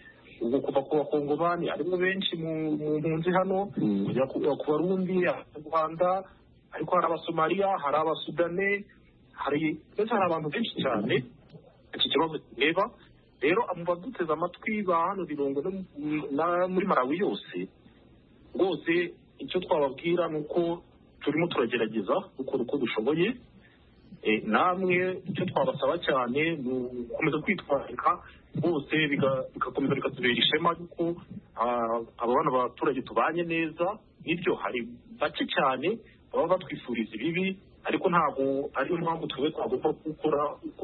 ubwo kuva ku bakongomani harimo benshi mu mpunzi hano kujya ku barundi, mu Rwanda, ariko hari abasomaliya, hari abasudane, ndetse hari abantu benshi cyane iki kibazo kireba. Rero mu baduteze amatwi ba hano Rirongwe muri Malawi yose, rwose icyo twababwira ni uko turimo turagerageza gukora uko dushoboye. Namwe icyo twabasaba cyane ni ugukomeza kwitwararika bose, bigakomeza bikatubera ishema yuko aba bana abaturage tubanye neza. Nibyo hari bake cyane baba batwifuriza ibibi, ariko ntabwo ariyo mpamvu twebwe twagomba gukora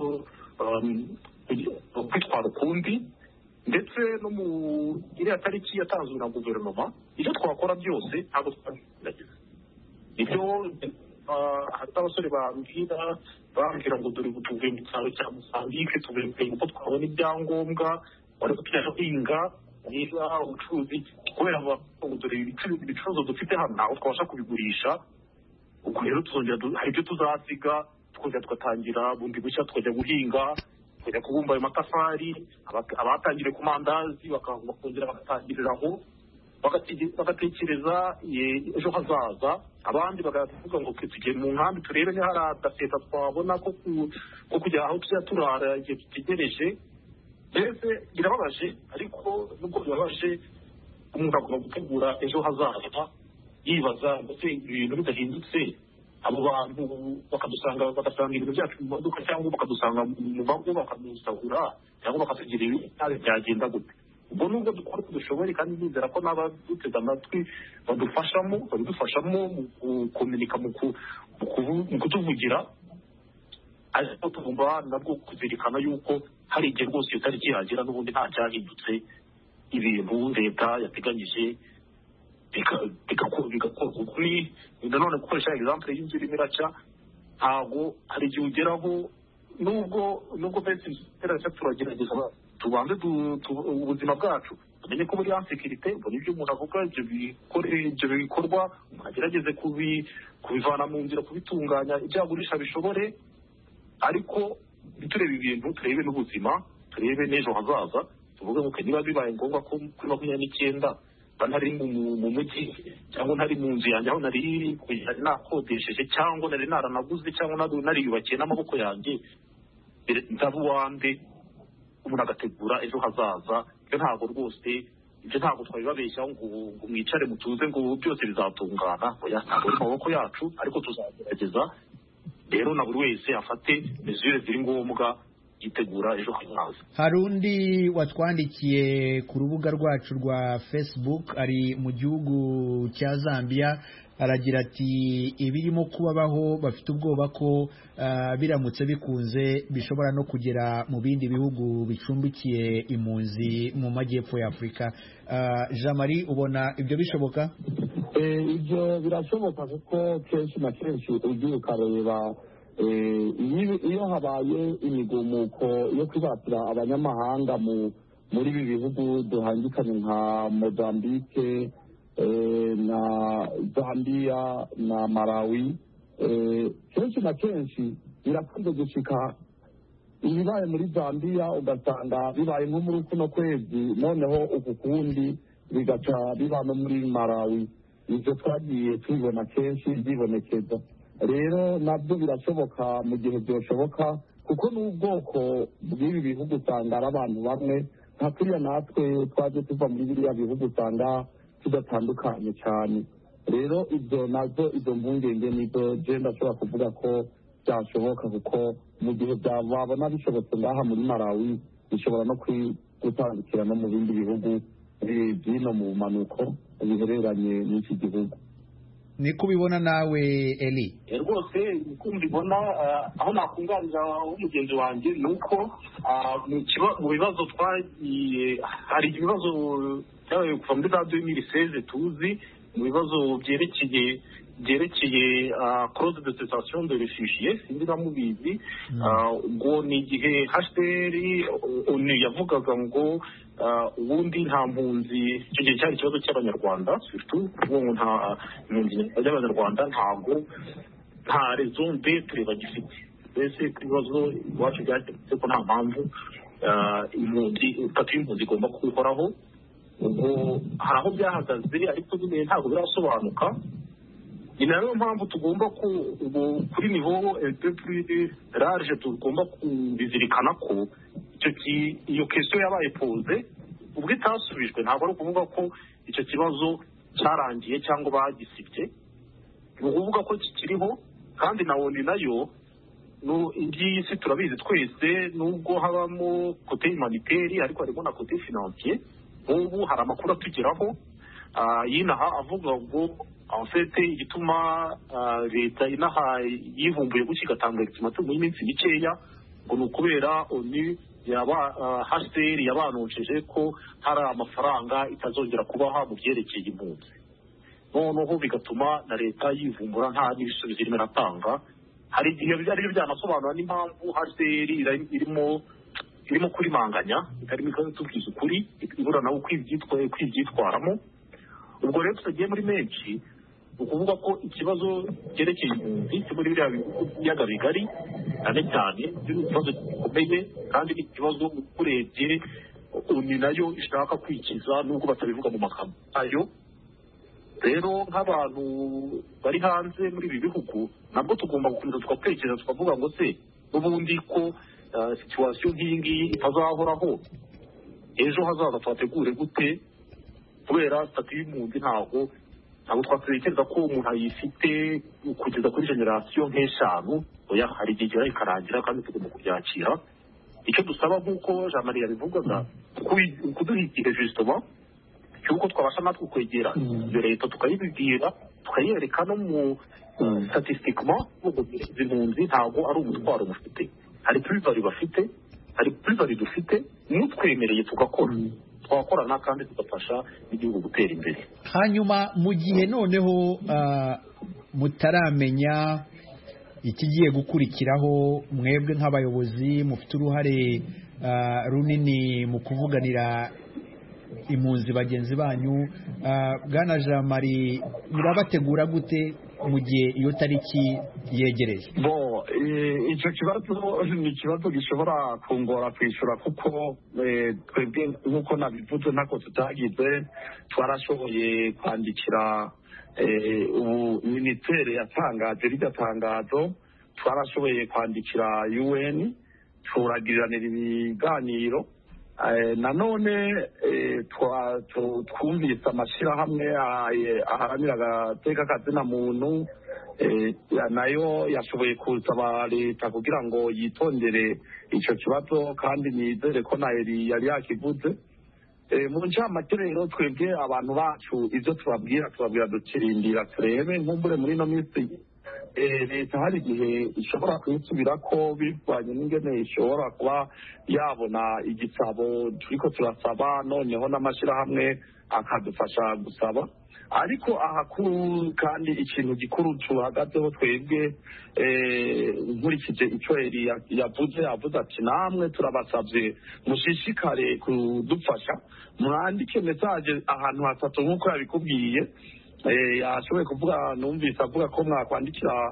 kwitwara ukundi. Ndetse no mu iriya tariki yatanzwe na guverinoma, ibyo twakora byose ntabwo twagerageza. Ibyo hari abasore bambwira ngo dore tuvuye mu cyaro cya Mozambique, tuvuye uko twabona ibyangombwa, ariko tujya guhinga niba ubucuruzi kubera ngo dore ibicuruzwa dufite hano ntabwo twabasha kubigurisha. Ubwo rero hari ibyo tuzasiga, tukongera tugatangira bundi bushya, tukajya guhinga, tukajya kubumba ayo matafari. Abatangiriye ku mandazi bakongera bagatangirira aho, bagatekereza ejo hazaza. Abandi bakavuga ngo tugiye mu nkambi turebe niba hari agaseta twabona ko kujya aho tujya turara igihe dutegereje. Mbese birababaje, ariko nubwo bibabaje umuntu agomba gutegura ejo hazaza yibaza mbese ibintu bidahindutse abo bantu bagasanga ibintu byacu mu modoka, cyangwa bakadusanga mu mago bakadusahura, cyangwa bakatugira ibintu byagenda gute. ubwo nubwo dukora uko dushoboye, kandi nizera ko n'abaduteze amatwi babidufashamo mu gukominika, mu kutuvugira. ariko tugomba nabwo kuzirikana yuko hari igihe rwose iyo tariki yagera n'ubundi nta cyahindutse, ibintu leta yateganyije bigakorwa. Nanone gukoresha example y'inzu irimo iracya, ntabwo hari igihe ugeraho nubwo mbese turagerageza tubanze ubuzima bwacu tumenye ko buri ansekirite, ubwo nibyo umuntu avuga, ibyo bikorwa umuntu agerageze kubivana mu nzira, kubitunganya, ibyo yagurisha bishobore, ariko turebe ibintu, turebe n'ubuzima, turebe n'ejo hazaza. tuvuge ngo niba bibaye ngombwa ko kuri 29 ntari mu mujyi, cyangwa ntari mu nzu yanjye aho nari nakodesheje, cyangwa nari naranaguze, cyangwa nariyubakiye n'amaboko yanjye, ndaba uwande umuntu agategura ejo hazaza. ibyo ntabwo rwose, ibyo ntabwo twabibabeshyaho ngo mwicare mutuze ngo byose bizatungana. ntabwo ari mu maboko yacu, ariko tuzagerageza. rero na buri wese afate mesure ziri ngombwa yitegura ejo hazaza. Hari undi watwandikiye ku rubuga rwacu rwa Facebook, ari mu gihugu cya Zambia, aragira ati ibirimo kubabaho bafite ubwoba ko biramutse bikunze bishobora no kugera mu bindi bihugu bicumbikiye impunzi mu majyepfo ya Afurika. Jean Marie, ubona ibyo bishoboka? Ibyo birashoboka kuko kenshi na kenshi ugiye ukareba iyo habaye imigumuko yo kwibatira abanyamahanga muri ibi bihugu duhangikanye nka Mozambique na Zambia na Malawi, kenshi na kenshi birakunze gushika ibibaye muri Zambia ugasanga bibaye nko muri kuno kwezi, noneho uku kundi bigaca biba no muri Malawi. ibyo twagiye tubibona kenshi byibonekeza. rero nabyo birashoboka mu gihe byoshoboka, kuko n'ubwoko bw'ibi bihugu usanga ari abantu bamwe, nka kuriya natwe twaje tuva muri biriya bihugu usanga tudatandukanye cyane. rero ibyo nazo, izo mpungenge nizo genda ashobora kuvuga ko byashoboka, kuko mu gihe babona bishobotse ngaha muri Malawi, bishobora no gutandukira no mu bindi bihugu byino mu bumanuko bihereranye n'iki gihugu. Niko ubibona nawe Eli? Rwose uko mbibona, aho nakunganira umugenzi wanjye ni uko mu bibazo twagiye, hari ibibazo byabaye kuva muri za 2016 tuzi, mu bibazo byerekeye clause de cessation de réfugiés, sinzi na mubizi. ubwo ni igihe HCR ONU yavugaga ngo ubundi nta mpunzi, icyo gihe cyari ikibazo cy'abanyarwanda surtout, ubu nta mpunzi y'abanyarwanda, nta raison d'être bagifite. mbese ibibazo iwacu byategetse ko nta mpamvu impunzi igomba kubihoraho. ubwo hari aho byahagaze ariko nyine ntabwo birasobanuka. ni nayo mpamvu tugomba kuri nivo large tugomba kubizirikana ko iyo question yabaye pose ubwo itasubijwe ntabwo ari ukuvuga ko icyo kibazo cyarangiye cyangwa bagisibye, ni ukuvuga ko kikiriho. kandi na ONU nayo iby'iyi si turabizi twese, nubwo habamo kote humanitaire ariko harimo na kote financier. ubu hari amakuru atugeraho yinaha avuga ngo en fait igituma leta inaha yivumbuye gutya igatanga ultimatum y'iminsi mikeya ngo ni ukubera ONU HCR yabanonjeje ko hari amafaranga itazongera kubaha mu byerekeye impunzi, noneho bigatuma na leta yivumbura nta n'ibisubizo irimo iratanga. hari igihe byari byanasobanura n'impamvu HCR irimo kurimanganya, itarimo ikatubwiza ukuri, ibura nawe kwibyitwaramo. ubwo rero tugiye muri menshi ni ukuvuga ko ikibazo cyerekeye impunzi cyo muri biriya biyaga bigari cyane cyane ni ikibazo gikomeye kandi ni ikibazo urebye ONU nayo ishaka kwikiza nubwo batabivuga mu magambo ayo. rero nk'abantu bari hanze muri ibi bihugu nabwo tugomba gukomeza tugatekereza tukavuga ngo se n'ubundi ko situation nk'iyi ngiyi itazahoraho, ejo hazaza twategure gute, kubera stati y'impunzi ntabwo twatekereza ko umuntu ayifite kugeza kuri generation nk'eshanu. oya, hari igihe kiba ikarangira kandi tugomba kubyakira. icyo dusaba nk'uko Jean Marie yabivugaga kuduha igihe justement cy'uko twabasha natwe kwegera iyo leta tukayibibwira tukayereka no mu statistiquement impunzi ntabwo ari umutwaro mufite, hari plus-value bafite, hari plus-value dufite, mutwemereye twakorana kandi tugafasha n'igihugu gutera imbere. hanyuma mu gihe noneho mutaramenya ikigiye gukurikiraho, mwebwe nk'abayobozi mufite uruhare runini mu kuvuganira impunzi bagenzi banyu, Bwana Jean Marie, murabategura gute mu gihe iyo tariki yegereje? icyo kibazo ni ikibazo gishobora kungora kwishyura kuko twebwe nk'uko nabivuze ntako tutagize, twarashoboye kwandikira minisiteri yatangaje rirya tangazo, twarashoboye kwandikira UN turagiriranira ibiganiro. nanone twumvise amashyirahamwe aharanira agateka kazina muntu nayo yashoboye gusaba leta kugira ngo yitondere icyo kibazo, kandi nizere ko nayo yari yakivuze. mu ncamake rero twebwe abantu bacu ibyo tubabwira dukirindira turebe nk'umbure muri ino minsi leta hari igihe ishobora kuyisubira ko bivanye n'ingene ishobora kuba yabona igitabo turiko turasaba, noneho n'amashyirahamwe akadufasha gusaba. ariko ahakuru kandi ikintu gikuru tuhagazeho twebwe nkurikije icyo yavuze ati namwe turabasabye mushishikare kudufasha, mwandike mesaje ahantu hatatu nk'uko yabikubwiye. yashoboye kuvuga, numvise avuga ko mwakwandikira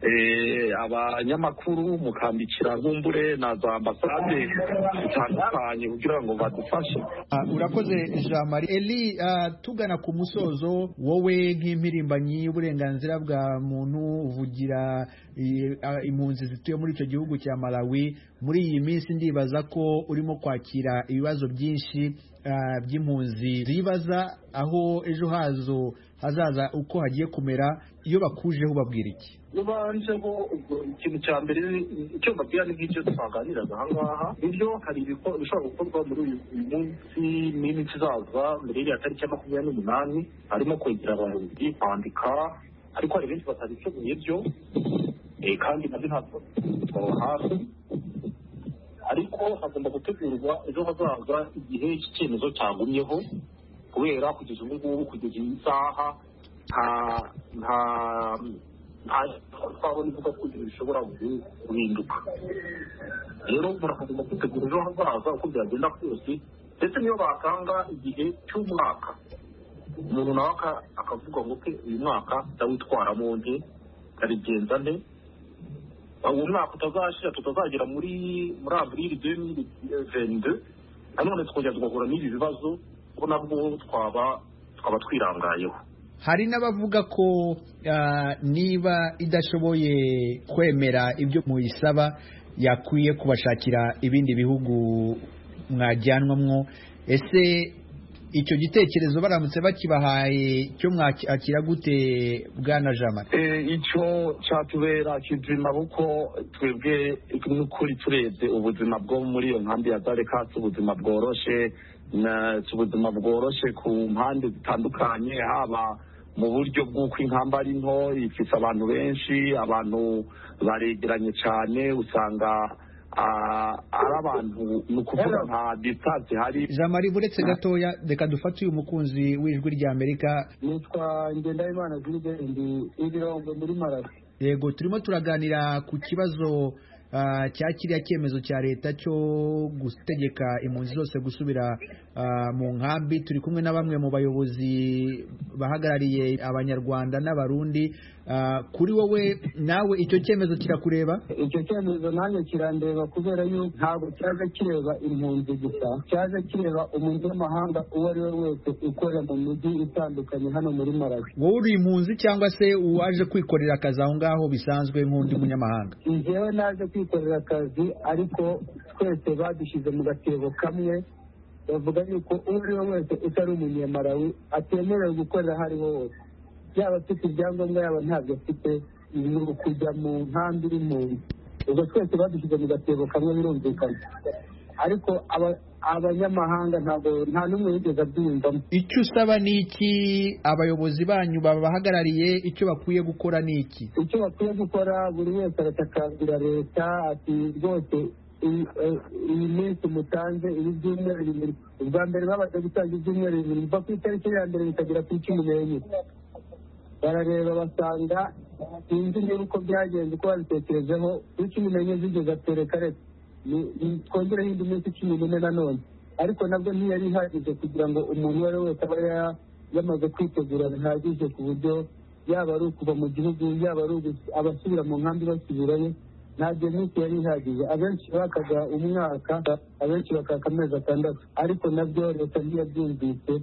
abanyamakuru, mukandikira nk'umbure na za ambasade zitandukanye kugira ngo badufashe. urakoze Jean Marie. Eli, tugana ku musozo, wowe nk'impirimbanyi y'uburenganzira bwa muntu uvugira impunzi zituye muri icyo gihugu cya Malawi, muri iyi minsi ndibaza ko urimo kwakira ibibazo byinshi by'impunzi zibaza aho ejo hazaza uko hagiye kumera. iyo bakujeho babwira iki? ubanjeho ikintu cya mbere icyo mbabwira ni nk'icyo twaganiraga aha ngaha, nibyo hari ibishobora gukorwa muri uyu munsi n'iminsi izaza mbere y'iriya tariki ya 28 harimo kwegera abayobozi kwandika, ariko hari benshi batabishoboye byo kandi nabyo ntabwo twaba hafi, ariko hagomba gutegurwa ejo hazaza igihe iki cyemezo cyagumyeho, kubera kugeza ubu ngubu kugeza iyi saha nta twabona ivuga ko ibintu bishobora guhinduka. rero muragomba kwitegura ejo hazaza uko byagenda kose, ndetse niyo bakanga igihe cy'umwaka umuntu nawe akavuga ngo uyu mwaka ndawitwaramo nte, ndabigenza nte, uwo mwaka utazashira tutazagera muri avril 2022 nanone tukongera tugahura n'ibi bibazo nabwo twaba twirangayeho. hari n'abavuga ko niba idashoboye kwemera ibyo muyisaba yakwiye kubashakira ibindi bihugu mwajyanwamwo. Ese icyo gitekerezo baramutse bakibahaye cyo mwakira gute bwana Jamari? Icyo cyatubera kizima kuko twebwe n'ukuri turebye ubuzima bwo muri iyo nkambi ya Zareka ubuzima bworoshe ku mpande zitandukanye, haba mu buryo bw'uko inkamba ari nto ifite abantu benshi, abantu baregeranye cyane, usanga ari abantu ni ukuvuga nta distance hari. Jamari, buretse gatoya reka dufate uyu mukunzi w'ijwi rya Amerika. Nitwa Ngendahimana Jude, ndi Ibirongo muri Malawi. Yego, turimo turaganira ku kibazo cya kiriya cyemezo cya leta cyo gutegeka impunzi zose gusubira mu nkambi. Turi kumwe na bamwe mu bayobozi bahagarariye abanyarwanda n'abarundi. Kuri wowe nawe icyo cyemezo kirakureba? Icyo cyemezo nanjye kirandeba kubera yuko ntabwo cyaje kireba impunzi gusa, cyaje kireba umunyamahanga uwo ari we wese ukorera mu mijyi itandukanye hano muri Malawi. Wowe uri impunzi cyangwa se uwaje kwikorera akazi aho ngaho bisanzwe nk'undi munyamahanga? Njyewe naje kwikorera akazi, ariko twese badushyize mu gatebo kamwe. Bavuga yuko uwo ari we wese utari umunyamalawi atemerewe gukorera aho ariho hose, yaba afite ibyangombwa yaba ntabyo afite, ni kujya mu nkambi y'impunzi. Ubwo twese badushyize mu gatebo kamwe, birumvikana, ariko abanyamahanga nta n'umwe wigeze abyiyumvamo. Icyo usaba ni iki? Abayobozi banyu babahagarariye icyo bakwiye gukora ni iki? Icyo bakwiye gukora, buri wese aratakambira leta ati rwose iyi minsi mutanze ibi byumweru bibiri. Ubwa mbere babaze gutanga ibyumweru bibiri biva ku itariki ya mbere bikagera ku 11. Barareba basanga sinzi niba uko byagenze uko babitekerejeho, kuri 11 zigeze atereka reka twongereho indi minsi 14 nanone, ariko nabwo ntiyari ihagije kugira ngo umuntu uwo ari we wese aba yamaze kwitegura bihagije ku buryo yaba ari ukuva mu gihugu, yaba ari abasubira mu nkambi basubirayo. Ntabwo minsi yari ihagije. Abenshi bakaga umwaka, abenshi bakaka amezi 6, ariko nabyo leta ntiyabyumvise,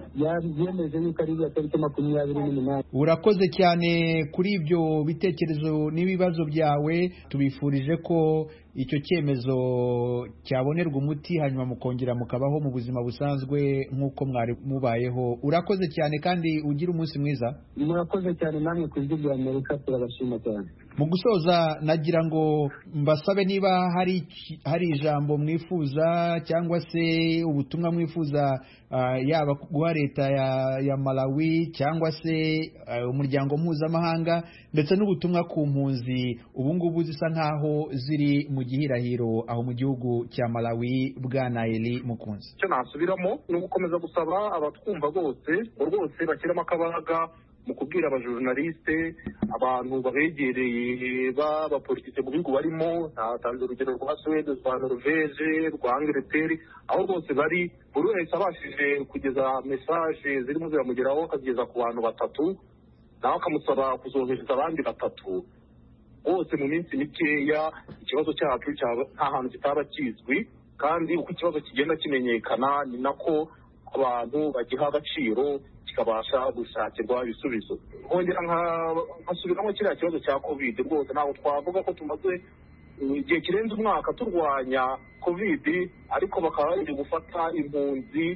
yemeje yuko ari ya tariki 28. Urakoze cyane kuri ibyo bitekerezo n'ibibazo byawe. Tubifurije ko icyo cyemezo cyabonerwa umuti, hanyuma mukongera mukabaho mu buzima busanzwe nk'uko mwari mubayeho. Urakoze cyane kandi ugira umunsi mwiza. Murakoze cyane namwe ku ijwi rya Amerika, turabashima cyane. Mu gusoza nagira ngo mbasabe niba hari ijambo mwifuza cyangwa se ubutumwa mwifuza, yaba guha leta ya Malawi cyangwa se umuryango mpuzamahanga, ndetse n'ubutumwa ku mpunzi ubu ngubu zisa nkaho ziri mu gihirahiro aho mu gihugu cya Malawi. Bwana Eli Mukunzi, icyo nasubiramo ni ugukomeza gusaba abatwumva rwose bashyiramo akabaga mu kubwira abajournaliste, abantu babegereye b'abapolitike mu bihugu barimo. Natanze urugero rwa Suède, rwa Norvège, rwa Angleterre, aho rwose bari buri wese abashije kugeza message zirimo ziramugeraho akageza ku bantu 3, nawe akamusaba kuzohereza abandi 3. Bose mu minsi mikeya ikibazo cyacu nta hantu kitaba kizwi, kandi uko ikibazo kigenda kimenyekana ni nako abantu bagiha agaciro kikabasha gushakirwa ibisubizo. Nkongera nkasubiramo kiriya kibazo cya COVID. Rwose ntabwo twavuga ko tumaze igihe kirenze umwaka turwanya COVID, ariko bakaba bari gufata impunzi,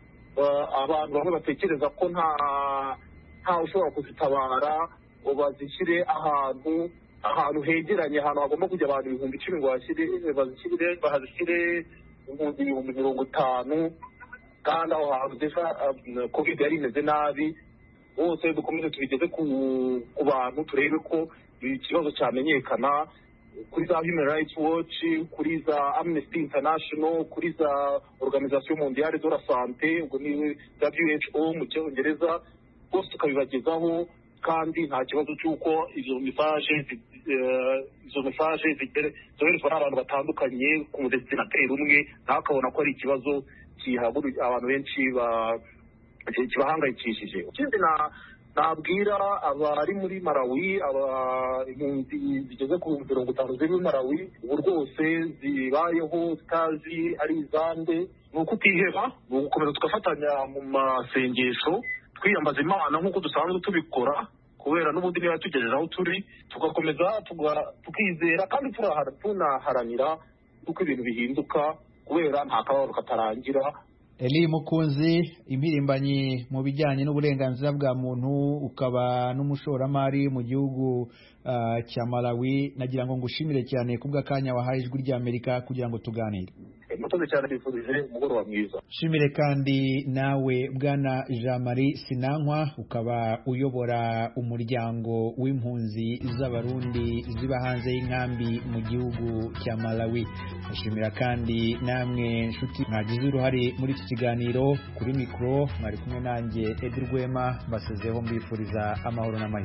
abantu bamwe batekereza ko nta ushobora kuzitabara, bazishyire ahantu hegeranye, ahantu hagomba kujya abantu 10,000 ngo bahashyire impunzi 50,000, kandi aho hantu COVID yari imeze nabi. Bose dukomeze tubigeze ku bantu, turebe ko ikibazo cyamenyekana kuri za Human Rights Watch, kuri za Amnesty International, kuri za Organisation Mondiale de la Santé, ubwo ni WHO mu cyongereza. Bose tukabibagezaho, kandi nta kibazo cy'uko izo message zoherezwa n'abantu batandukanye ku destinataire umwe, ntakabona ko ari ikibazo abantu benshi kibahangayikishije. Ikindi nabwira abari muri Malawi, impunzi zigeze ku 50 ziri muri Malawi ubu rwose zibayeho zitazi ari izande, ni ukutiheba, ni ugukomeza tugafatanya mu masengesho twiyambaza Imana nk'uko dusanzwe tubikora, kubera n'ubundi niba tugejeje aho turi tugakomeza tukizera kandi tunaharanira uko ibintu bihinduka, kubera nta kababaro katarangira. Eli Mukunzi, impirimbanyi mu bijyanye n'uburenganzira bwa muntu, ukaba n'umushoramari mu gihugu cya Malawi, nagira ngo ngushimire cyane kubw'akanya wahaye Ijwi ry'Amerika kugira ngo tuganire. Murakoze cyane, bifurije umugoroba mwiza. Shimire kandi nawe Bwana Jean Marie Sinankwa, ukaba uyobora umuryango w'impunzi z'Abarundi ziba hanze y'inkambi mu gihugu cya Malawi. Shimira kandi namwe nshuti mwagize uruhare muri iki kiganiro. Kuri mikoro mwari kumwe nanjye Edi Rwema, mbasezeho mbifuriza amahoro n'amahirwe.